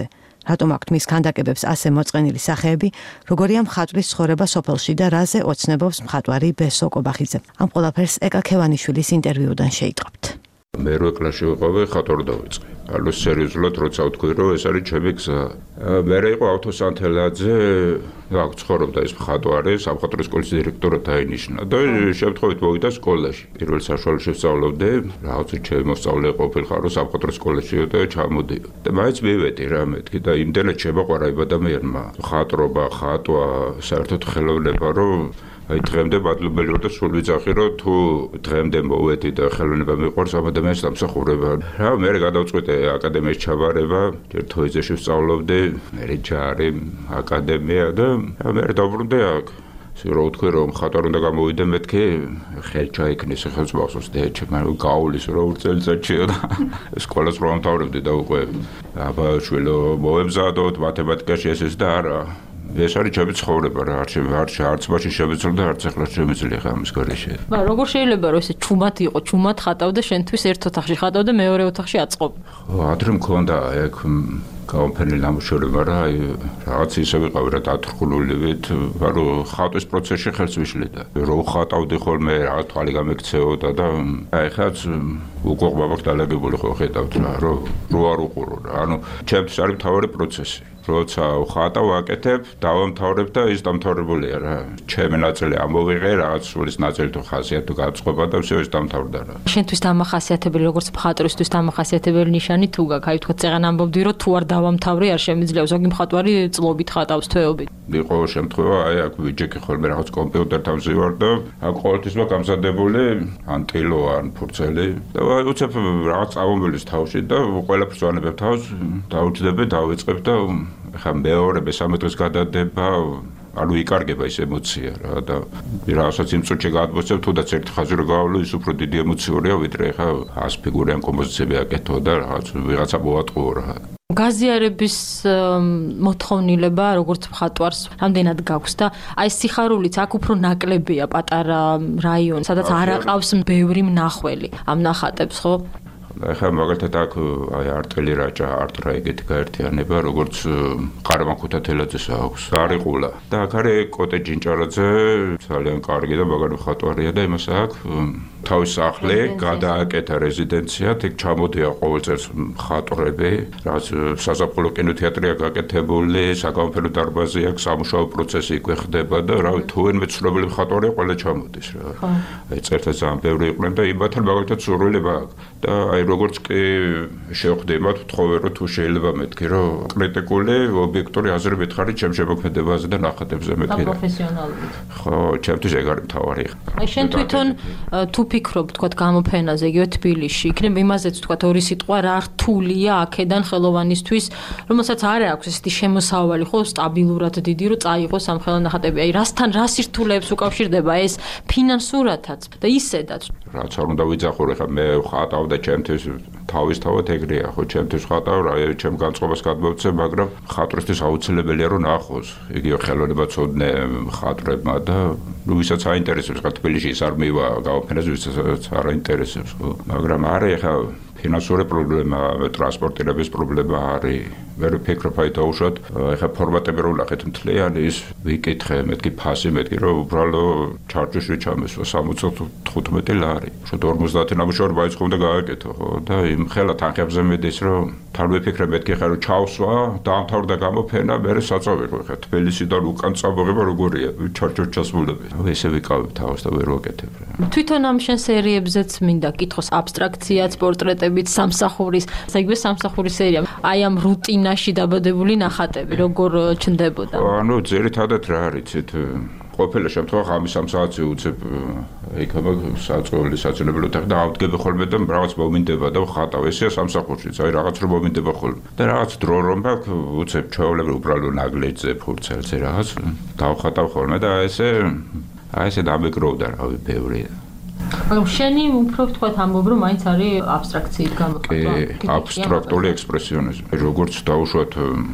რატომ აქვთ მის ქანდაკებებს ასე მოწყენილი სახეები, როგორია მხატვრის ცხოვრება სოფელში და რაზე ოცნებობს მხატვარი ბესო კობახიძე. ამ ყველაფერს ეკა ქევანიშვილის ინტერვიუდან შეიტყობთ. მე რო კლასში ვიყავი, ხატორ დავიწყე. ანუ სერიოზულად როცა ვთქვი, რომ ეს არის ჩემი გზა. მე იყო ავთოსანთელაძე, აქ ცხოვრობდა ეს მხატვარი, სამხატვრო სკოლის დირექტორად დაინიშნა და შემთხვევით მოვიდა სკოლაში. პირველ საშუალოში ვსწავლობდი, რაღაც ჩემი მოსწავლე ყოფილიყარ, რომ სამხატვრო სკოლაში და ჩამოდიო. და მაინც მივედი რა მეთქი და იმდენად შემოყვარა იმ ადამიანმა. მხატვრობა, ხატვა, საერთოდ ხელოვნება, რომ აი დღემდე მადლობელი ვარ და სულ ვიძახი რომ თუ დღემდე მოვედი და ხელოვნება მიყვარს ამ ადამიანს დამსახურება. რა მე გადავწყვიტე აკადემიის ჩაბარება, ჯერ თოიზეში ვსწავლობდი, მე ჯარი აკადემია და მე დავბრუნდი აქ. რო ვთქვი რომ ხატარ უნდა გამოვიდე მეთქი ხელ ჩაიქნეს ხელმძღვანელს და ჩემ გაულის რო წელიწადში და სკოლას რო ამთავრებდი და უკვე აბა შვილო მოემზადოთ მათემატიკაში ეს და არა ეს არის ჩემი ცხოვრება რა არც მაშინ შემეძლო და არც ახლა შემეძლია ხა ამის გარეშე. როგორ შეიძლება რომ ესე ჩუმად იყო, ჩუმად ხატავდა შენთვის ერთ ოთახში ხატავდა მეორე ოთახში აწყობ. ადრე მქონდა ეგ გამოფენილი ნამუშევრება რა რაღაც ისე ვიყავი რა დათრხულულივით, რომ ხატვის პროცესში ხელს ვიშლიდა. რო ხატავდი ხოლმე რა თვალი გამექცეოდა და აი ხაც უყურებავ დალაგებული ხო ხედავთ რა რო არ უყურო რა. ანუ ჩემთვის არის მთავარი პროცესი. როცა ხატავ აკეთებ, დავამთავრებ და ის დამთავრებულია რა. ჩემი ნაწილი ამოვიღე, რაღაც სულის ნაწილი თუ ხასიათი თუ გაწყობა და всё ის დამთავრდა რა. შენთვის დამახასიათებელი როგორც მხატვრისთვის დამახასიათებელი ნიშანი თუ გაქვს, აი თქვა წეგან ამბობდი რომ თუ არ დავამთავრე არ შემიძლია, ზოგი მხატვარი წლობით ხატავს თვეობით. იყო შემთხვევა, აი აქ ვიჯექი ხოლმე რაღაც კომპიუტერთან ვზივარ და აქ ყოველთვის მაქვს გამზადებული ან ტილო ან ფურცელი და უცებ რაღაც წამომბილის თავში და ყველაფერს ვანებებ თავს, დავუჯდები, დავიწყებ და ხა მეორე მესამე დღეს გადადება ანუ იკარგება ის ემოცია რა და რასაც იმ წუთში გადმოსცემ თუნდაც ერთი ხაზი რო გავავლო ის უფრო დიდი ემოციურია ვიდრე ხა 100 ფიგურიან კომპოზიციები აკეთო და რაღაც ვიღაცა მოვატყუო რა. გაზიარების მოთხოვნილება როგორც მხატვარს რამდენად გაქვს და აი სიხარულიც აქ უფრო ნაკლებია პატარა რაიონი, სადაც არ აყავს ბევრი მნახველი ამ ნახატებს ხო? ახლა მაგალითად აქ აი არტელი რაჭა არტრა ეგეთი გაერთიანება როგორც ყარამან ქუთათელაძეს აქვს არიყულა და აქ არის კოტე ჯინჭარაძე ძალიან კარგი და მაგარი მხატვარია და იმას აქ თავის სახლი გადააკეთა რეზიდენციად იქ ჩამოდია ყოველ წელს მხატვრები რაც საზაფხულო კინოთეატრი აქ გაკეთებული საკონფერენციო დარბაზი აქ სამუშაო პროცესი იქ ხდება და რა თუენმე ცნობილი მხატვარია ყველა ჩამოდის რა აი წერთა ძალიან ბევრი იყვნენ და იმათთან მაგალითად სურვილება აქვს და აი როგორც კი შევხვდი მათ ვთხოვე რომ თუ შეიძლება მეთქი რომ კრიტიკული ობიექტური აზრი მითხარი ჩემ შემოქმედებაზე და ნახატებზე მეთქი და პროფესიონალური ხო ჩემთვის ეგ არის მთავარი აი შენ თვითონ თუ ფიქრობ თქვა გამოფენაზე იგივე თბილისში იქნება იმაზეც თქვა ორი სიტყვა რა რთულია აქედან ხელოვანისთვის რომელსაც არ აქვს ესეთი შემოსავალი ხო სტაბილურად დიდი რომ წაიღოს ამ ხელნახატები აი რასთან რა სირთულეებს უკავშირდება ეს ფინანსურათაც და ისედაც რაც არ უნდა ვიძახო ხა მე ხატავ და ჩემთვის თავისთავად ეგრეა ხო ჩემთვის ხატავ რა ჩემ განწყობას გადმოვცე მაგრამ ხატრისთვის აუცილებელია რომ ნახოს იგივე ხელოვნება ცოდნე ხატრებმა და ვისაც აინტერესებს ხა თბილისში ის არ მივა გამოფენაზე ვისაც არ აინტერესებს ხო მაგრამ არის ხა ფინანსური პრობლემა ტრანსპორტირების პრობლემა არის ვერ ვფიქრობ აი დაუშვათ ეხა ფორმატები რო ვნახეთ მთლიანი ის ვიკითხე მეთქი ფასი მეთქი რომ უბრალო ჩარჯოში ჩამესვა 75 ლარი უშუალოდ 50 ნამუშევარი მაინც ხომ და გააკეთო ხო და იმ ხელა თანხებზე მედის რომ თან ვიფიქრე მეთქი ხა რომ ჩავსვა დაამთავრდა გამოფენა მე საწავიღო ხა თბილისიდან უკან წამოღება როგორია ჩარჯოში ჩასულები ესე ვიკავებ თავს და ვერ ვაკეთებ რა თვითონ ამ შენ სერიებზეც მინდა კითხოს აბსტრაქციაც პორტრეტებით სამსახურის საერთოდ სამსახურის სერია აი ამ რუტინაში დაბადებული ნახატები როგორ ჩნდებოდა ანუ ძირითადად რა არიცით ყოფილი შემთხვევა ღამის 3 საათზე უცებ იქნება საწყობილი საცნობელო და ავდგები ხოლმე და რაღაც მომინდება და ხატავ ესეა სამსახურშიც აი რაღაც რომ მომინდება ხოლმე და რაღაც დრო რომ მაქვს უცებ ჩაოლები უბრალო ნაგლეჯზე ფურცელზე რაღაც დავხატავ ხოლმე და ესე დამეკროვდა რავი ბევრი მაგრამ შენი უფრო ვთქვათ ამბობ რომ მაინც არის აბსტრაქციით გამოხატვა კი აბსტრაქტული ექსპრესიონიზმი როგორც დაუშვათ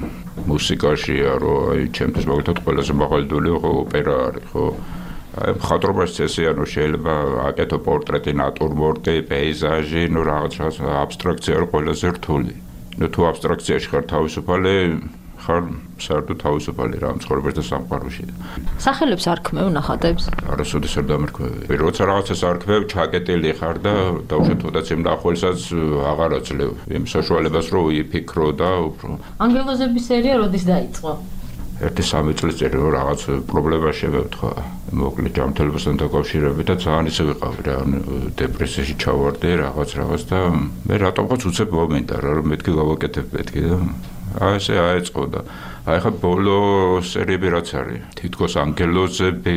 მუსიკაშია რომ აი ჩემთვის მაგალითად ყველაზე მაღალი დონე ოპერა არის ხო აი მხატვრობაში ესე ანუ შეიძლება აკეთო პორტრეტი ნატურმორტი პეიზაჟი ნუ რაღაც აბსტრაქცია არის ყველაზე რთული ნუ თუ აბსტრაქციაში ხარ თავისუფალი ხარ საერთოდ თავისუფალი რა მცხოვრებელთა სამყაროში. სახელებს არ ქმევ ნახატებს? არასოდეს არ დამერქვევი. როცა რაღაცას არ ქმევ, ჩაკეტილი ხარ და დავუშვათ თუნდაც იმ მნახველსაც აღარ აძლევ იმ საშუალებას რომ იფიქრო და უფრო. ანგელოზების სერია როდის დაიწყო? 1-3 წლის წინ რაღაც პრობლემა შევეთხა. მოკლედ ჯანმრთელობასთან დაკავშირებით და ძალიან ისე ვიყავი რა, დეპრესიაში ჩავარდი რაღაც და მე რატომღაც უცებ მომენტა რა, რომ მეთქი გავაკეთებ მეთქი და ესე აეწყო და ხა ბოლო სერიები რაც არის, თითქოს ანგელოზები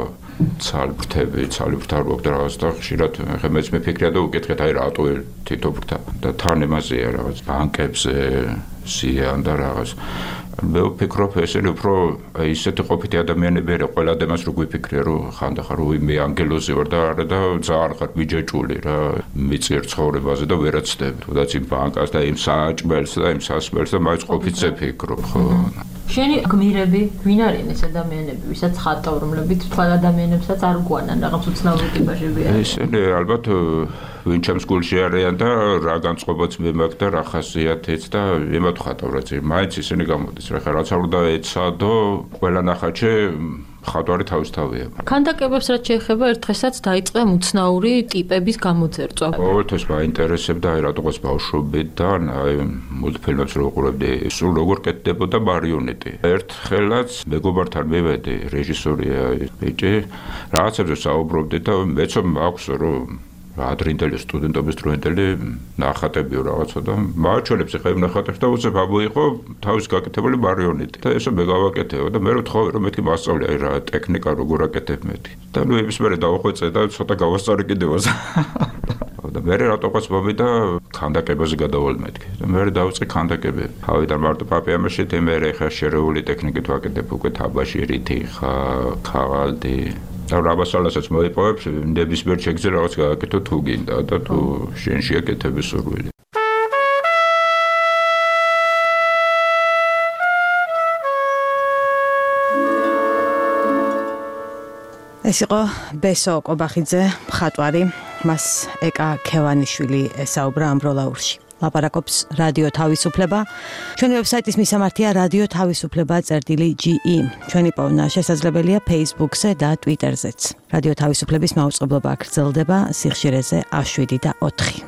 ცალბრთარ მოგდა რაღაც და ხშირად ხე მეც მეფიქრია და უკითხეთ აი რატო თითო ბრთა და თან იმაზეა რაღაც ბანკებზე სიან და რაღაც მე ვფიქრობ ესენი უფრო ისეთი ყოფითი ადამიანები არა ყველა ადამიანს რო გვიფიქრია რომ ხანდახან რო მე ანგელოზი ვარ და არა და ძალიან ხარ მიჯეჭული რა მიწერ ცხოვრებაზე და ვერაცდები თუნდაც იმ ბანკას და იმ საჭმელს და იმ სასმელს და მაინც ყოფითზე ფიქრობ ხო შენი გმირები ვინ არიან ეს ადამიანები ვისაც ხატავ რომლებიც თვალ ადამიანებსაც არ გვანან რაღაც უცნაური ტიპაჟები არის ესენი ალბათ ვინ ჩემს გულში არიან და რა განწყობაც მე მაქვს და რა ხასიათიც და იმათ ხატავ რაც მაინც ისინი გამოდის რა ხა რაც არ უნდა ეცადო ყველა ნახატში ხატვარი თავისთავია. ქანდაკებებს რაც შეეხება ერთ დღესაც დაიწყე უცნაური ტიპების გამოძერწვა. ყოველთვის მაინტერესებდა აი რატოღაც ბავშვობიდან აი მულტფილმებს რო ვუყურებდი სულ როგორ კეთდებოდა მარიონეტი. ერთხელაც მეგობართან მივედი რეჟისორია ბიჭი რაღაცებზე საუბრობდი და მეც მაქვს რომ ადრინდელი სტუდენტობის დროინდელი ნახატებიო რაღაცა და მაჩვენებს ხა იმ ნახატებს და უცებ ამოიღო თავის გაკეთებული მარიონეტი და ესე მე გავაკეთეო და მე ვთხოვე რომ მეთქი მასწავლე აი რა ტექნიკა როგორ აკეთებ მეთქი და ნუ იმის მერე დავახვეწე და ცოტა გავასწავლე კიდევაც და მე რატოღაც მომიდა ქანდაკებაზე გადავალ მეთქი და მე დავიწყე ქანდაკებები ავიდან მარტო პაპიამაში და მე ხა შერეული ტექნიკით ვაკეთებ უკვე თაბაშირი თიხა ქაღალდი და რაბასალასაც მოიპოვებს ნებისმიერ შეგძე რაღაც გააკეთო თუ გინდა და თუ შენ შეაკეთები სურვილი ეს იყო ბესო კობახიძე მხატვარი მას ეკა ქევანიშვილი ესაუბრა ამ როლაურში ლაპარაკობს რადიო თავისუფლება. ჩვენი ვებსაიტის მისამართია რადიო თავისუფლება.ge. ჩვენი პოვნა შესაძლებელია Facebook-ზე და Twitter-ზეც. რადიო თავისუფლების მაუწყებლობა გრძელდება სიხშირეზე 7 და 4.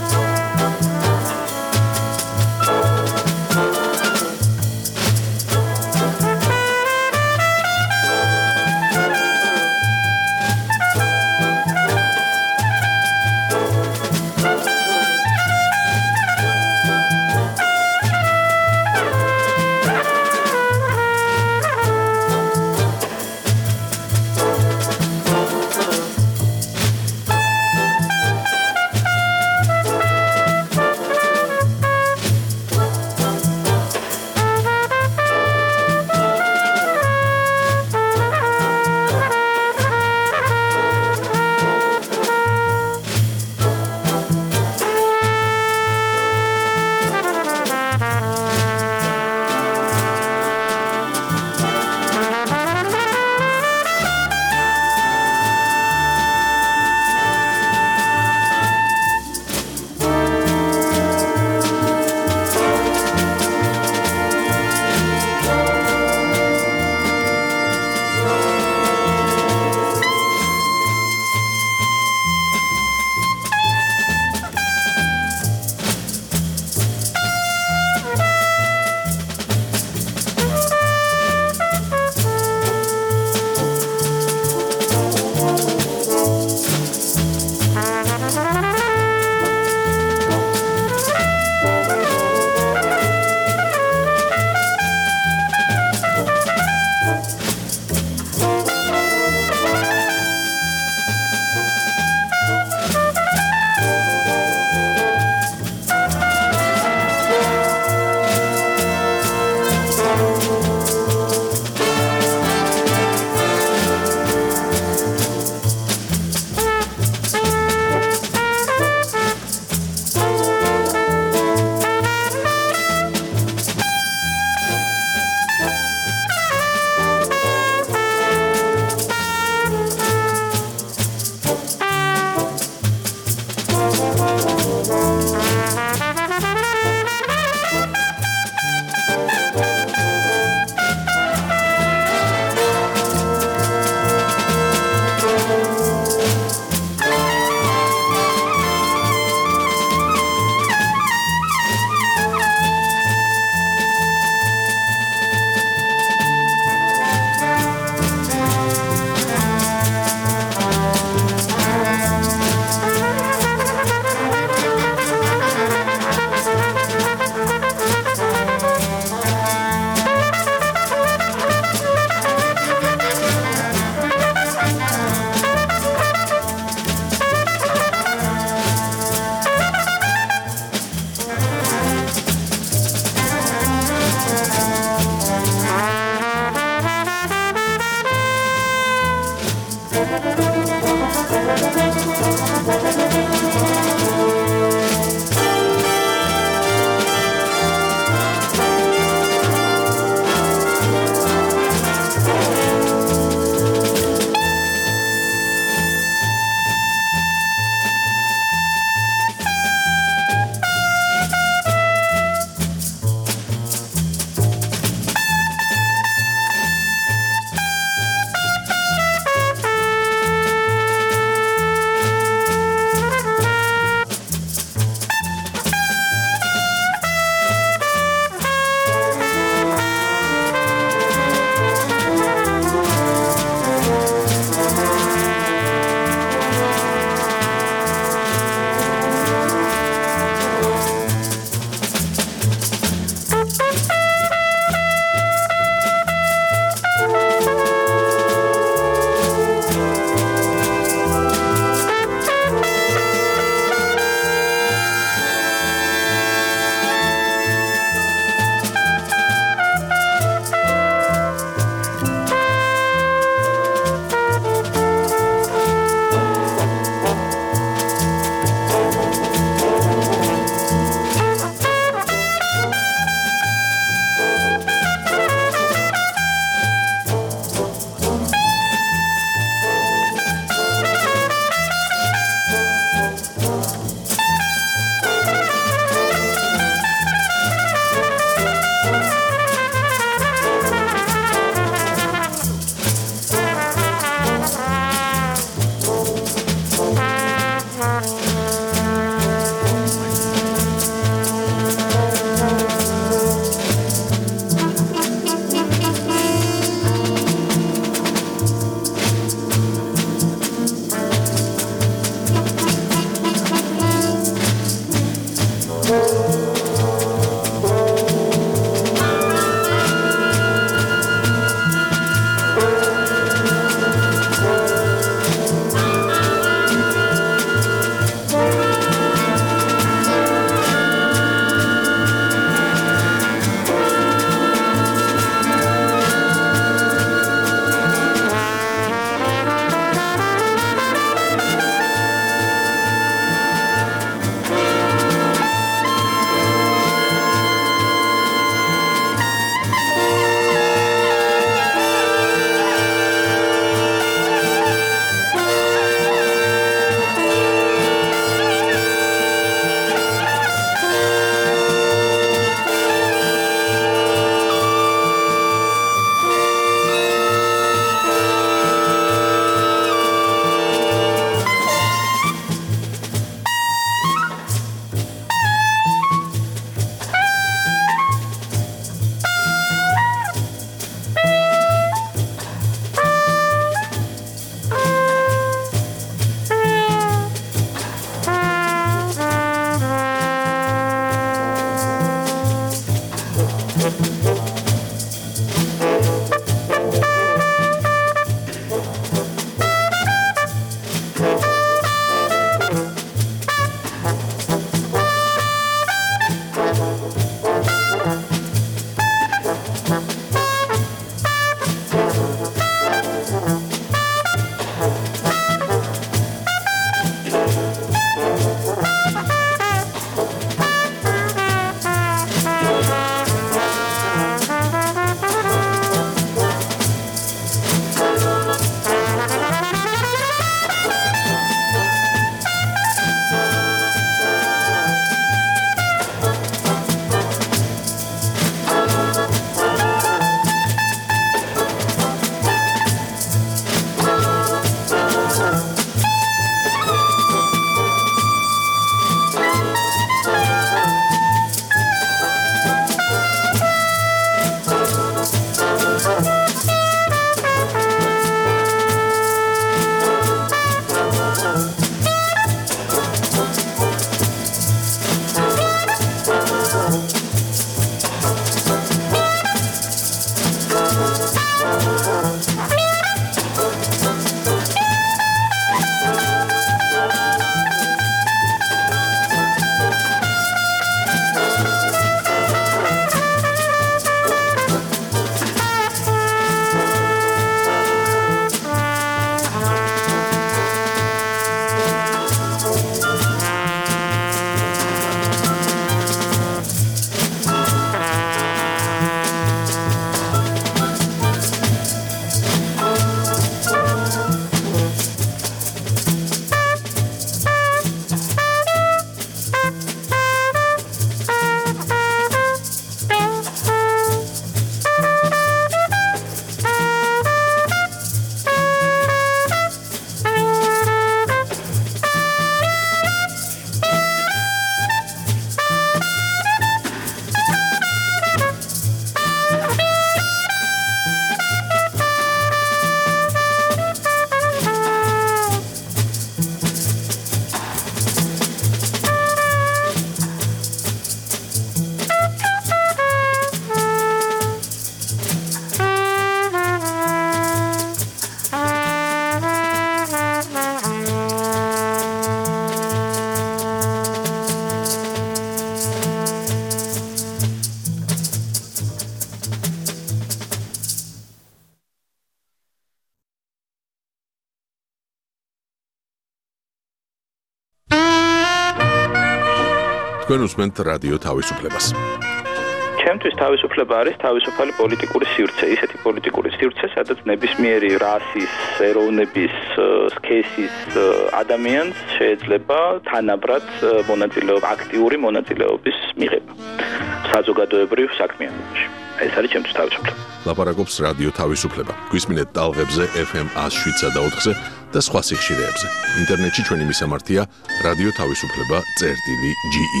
თქვენ უსმენთ რადიო თავისუფლებას. ჩემთვის თავისუფლება არის თავისუფალი პოლიტიკური სივრცე, ისეთი პოლიტიკური სივრცე, სადაც ნებისმიერი რასის, ეროვნების, სქესის ადამიანს შეიძლება თანაბრად აქტიური მონაწილეობის მიღება საზოგადოებრივ საქმიანობაში. ეს არის ჩემთვის თავისუფლება. ლაპარაკობს რადიო თავისუფლება. გვისმინეთ ტალღებზე FM 107 და 4-ზე და სხვა სიხშირეებზე. ინტერნეტში ჩვენი მისამართია რადიო თავისუფლება.ge.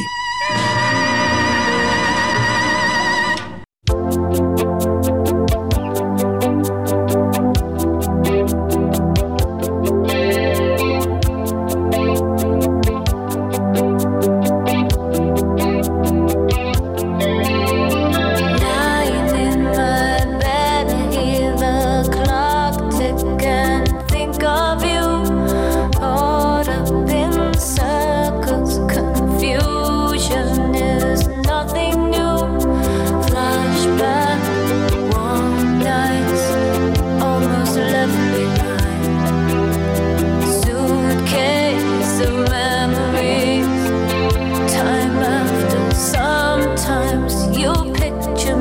Sometimes you picture